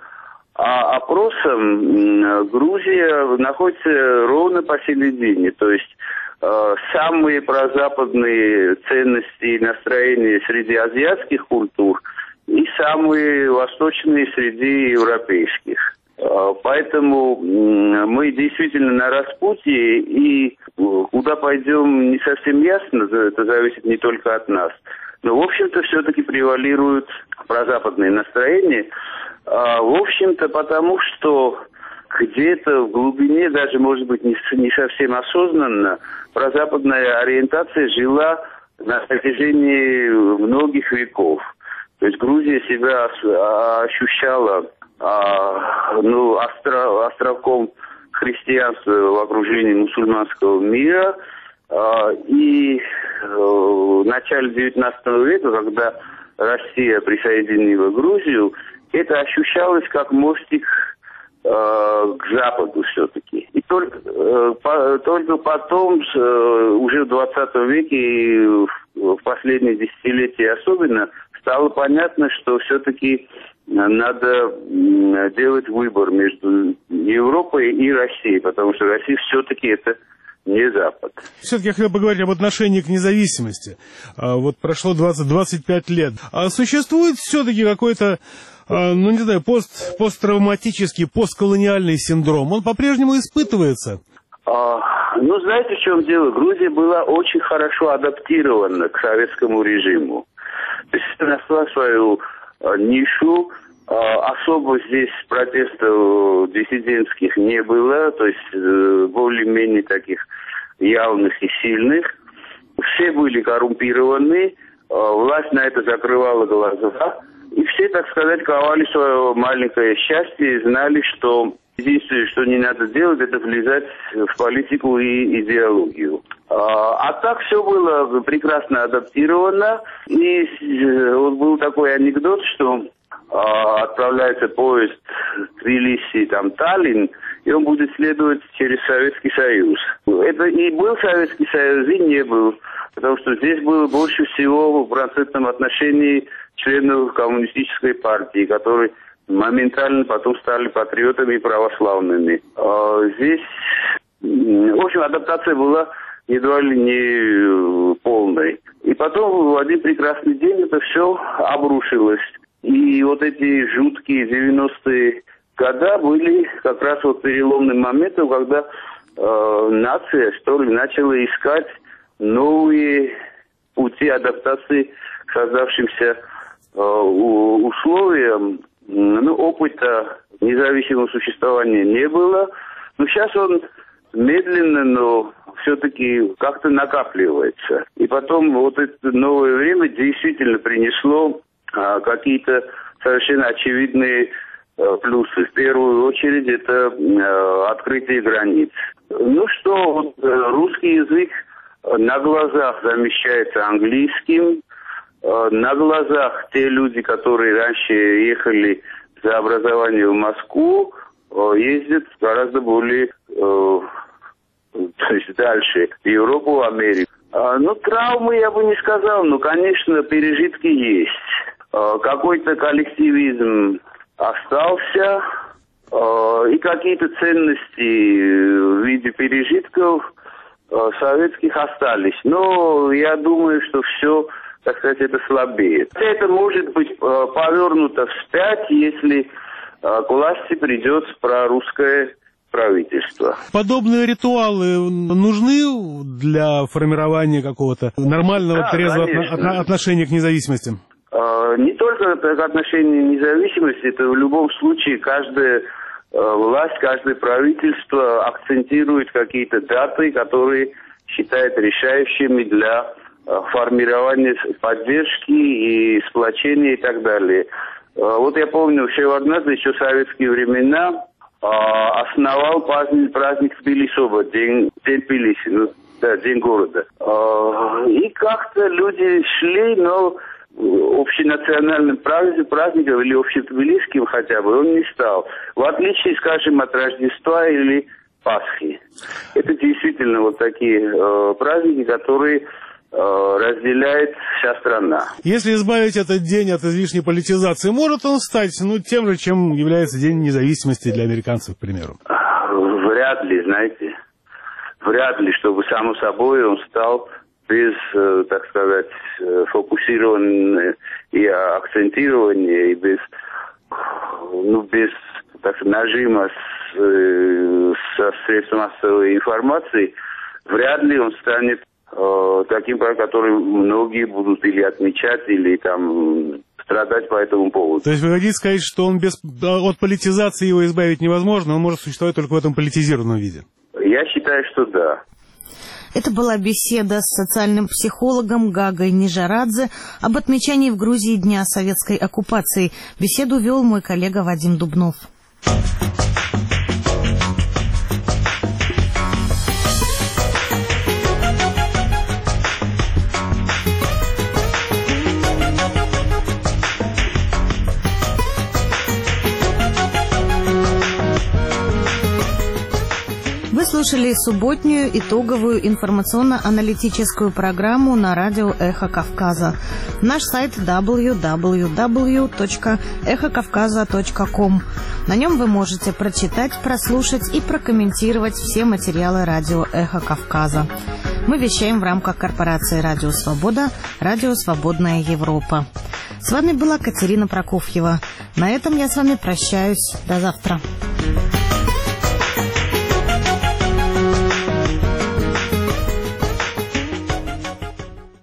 Speaker 19: опросам Грузия находится ровно посередине. То есть э, самые прозападные ценности и настроения среди азиатских культур и самые восточные среди европейских. Поэтому мы действительно на распутье, и куда пойдем не совсем ясно, это зависит не только от нас. Но, в общем-то, все-таки превалируют прозападные настроения. В общем-то, потому что где-то в глубине, даже, может быть, не, не совсем осознанно, прозападная ориентация жила на протяжении многих веков. То есть Грузия себя ощущала а, ну, остро, островком христианства в окружении мусульманского мира. А, и а, в начале девятнадцатого века, когда Россия присоединила Грузию, это ощущалось как мостик э, к Западу все-таки. И только, э, по, только потом, э, уже в двадцатом веке и в, в последние десятилетия особенно, стало понятно, что все-таки надо делать выбор между Европой и Россией, потому что Россия все-таки это не Запад.
Speaker 18: Все-таки я хотел поговорить об отношении к независимости. Вот прошло двадцать-двадцать пять лет. А существует все-таки какой-то, ну не знаю, пост, посттравматический, постколониальный синдром? Он по-прежнему испытывается?
Speaker 19: А, ну, знаете, в чем дело? Грузия была очень хорошо адаптирована к советскому режиму. То есть нашла свою а, нишу. А, особо здесь протестов диссидентских не было, то есть э, более-менее таких явных и сильных. Все были коррумпированы, а, власть на это закрывала глаза. И все, так сказать, ковали свое маленькое счастье и знали, что единственное, что не надо делать, это влезать в политику и идеологию. А, а так все было прекрасно адаптировано. И вот был такой анекдот, что а, отправляется поезд Тбилиси, там, Таллин, и он будет следовать через Советский Союз. Это и был Советский Союз, и не был. Потому что здесь было больше всего в процентном отношении членов коммунистической партии, которые моментально потом стали патриотами и православными. А здесь, в общем, адаптация была едва ли не полной. И потом в один прекрасный день это все обрушилось. И вот эти жуткие девяностые годы были как раз вот переломным моментом, когда э, нация, что ли, начала искать новые пути адаптации к создавшимся э, условиям. Ну, опыта независимого существования не было. Но сейчас он медленно, но все-таки как-то накапливается. И потом вот это новое время действительно принесло а, какие-то совершенно очевидные а, плюсы. В первую очередь это а, открытие границ. Ну что, вот, русский язык на глазах замещается английским. На глазах те люди, которые раньше ехали за образованием в Москву, ездят гораздо более то есть дальше, в Европу, в Америку. Ну, травмы я бы не сказал, но, конечно, пережитки есть. Какой-то коллективизм остался, и какие-то ценности в виде пережитков советских остались. Но я думаю, что все, так сказать, это слабеет. Это может быть повернуто вспять, если к власти придет прорусское правительство.
Speaker 18: Подобные ритуалы нужны для формирования какого-то нормального, да, трезвого отно- отношения к независимости?
Speaker 19: Не только к отношению к независимости, это в любом случае каждая власть, каждое правительство акцентирует какие-то даты, которые считает решающими для формирования поддержки и сплочения и так далее. Вот я помню, Шеварднадзе еще в советские времена основал праздник, праздник Тбилисоба, день, день Тбилиси, ну, да, день города. И как-то люди шли, но общенациональным праздником или общетбилисским хотя бы он не стал. В отличие, скажем, от Рождества или Пасхи. Это действительно вот такие э, праздники, которые разделяет вся страна.
Speaker 18: Если избавить этот день от излишней политизации, может он стать ну, тем же, чем является День независимости для американцев, к примеру?
Speaker 19: Вряд ли, знаете. Вряд ли, чтобы само собой он стал без, так сказать, фокусирования и акцентирования, и без, ну, без так сказать, нажима с, со средств массовой информации, вряд ли он станет таким, который многие будут или отмечать, или там страдать по этому поводу.
Speaker 18: То есть вы хотите сказать, что он без, от политизации его избавить невозможно, он может существовать только в этом политизированном виде?
Speaker 19: Я считаю, что да.
Speaker 1: Это была беседа с социальным психологом Гагой Нижарадзе об отмечании в Грузии Дня советской оккупации. Беседу вел мой коллега Вадим Дубнов. Вы слушали субботнюю итоговую информационно-аналитическую программу на радио «Эхо Кавказа». Наш сайт дабл ю дабл ю дабл ю точка эхо кавказа точка ком. На нем вы можете прочитать, прослушать и прокомментировать все материалы радио «Эхо Кавказа». Мы вещаем в рамках корпорации «Радио Свобода», «Радио Свободная Европа». С вами была Катерина Прокофьева. На этом я с вами прощаюсь. До завтра.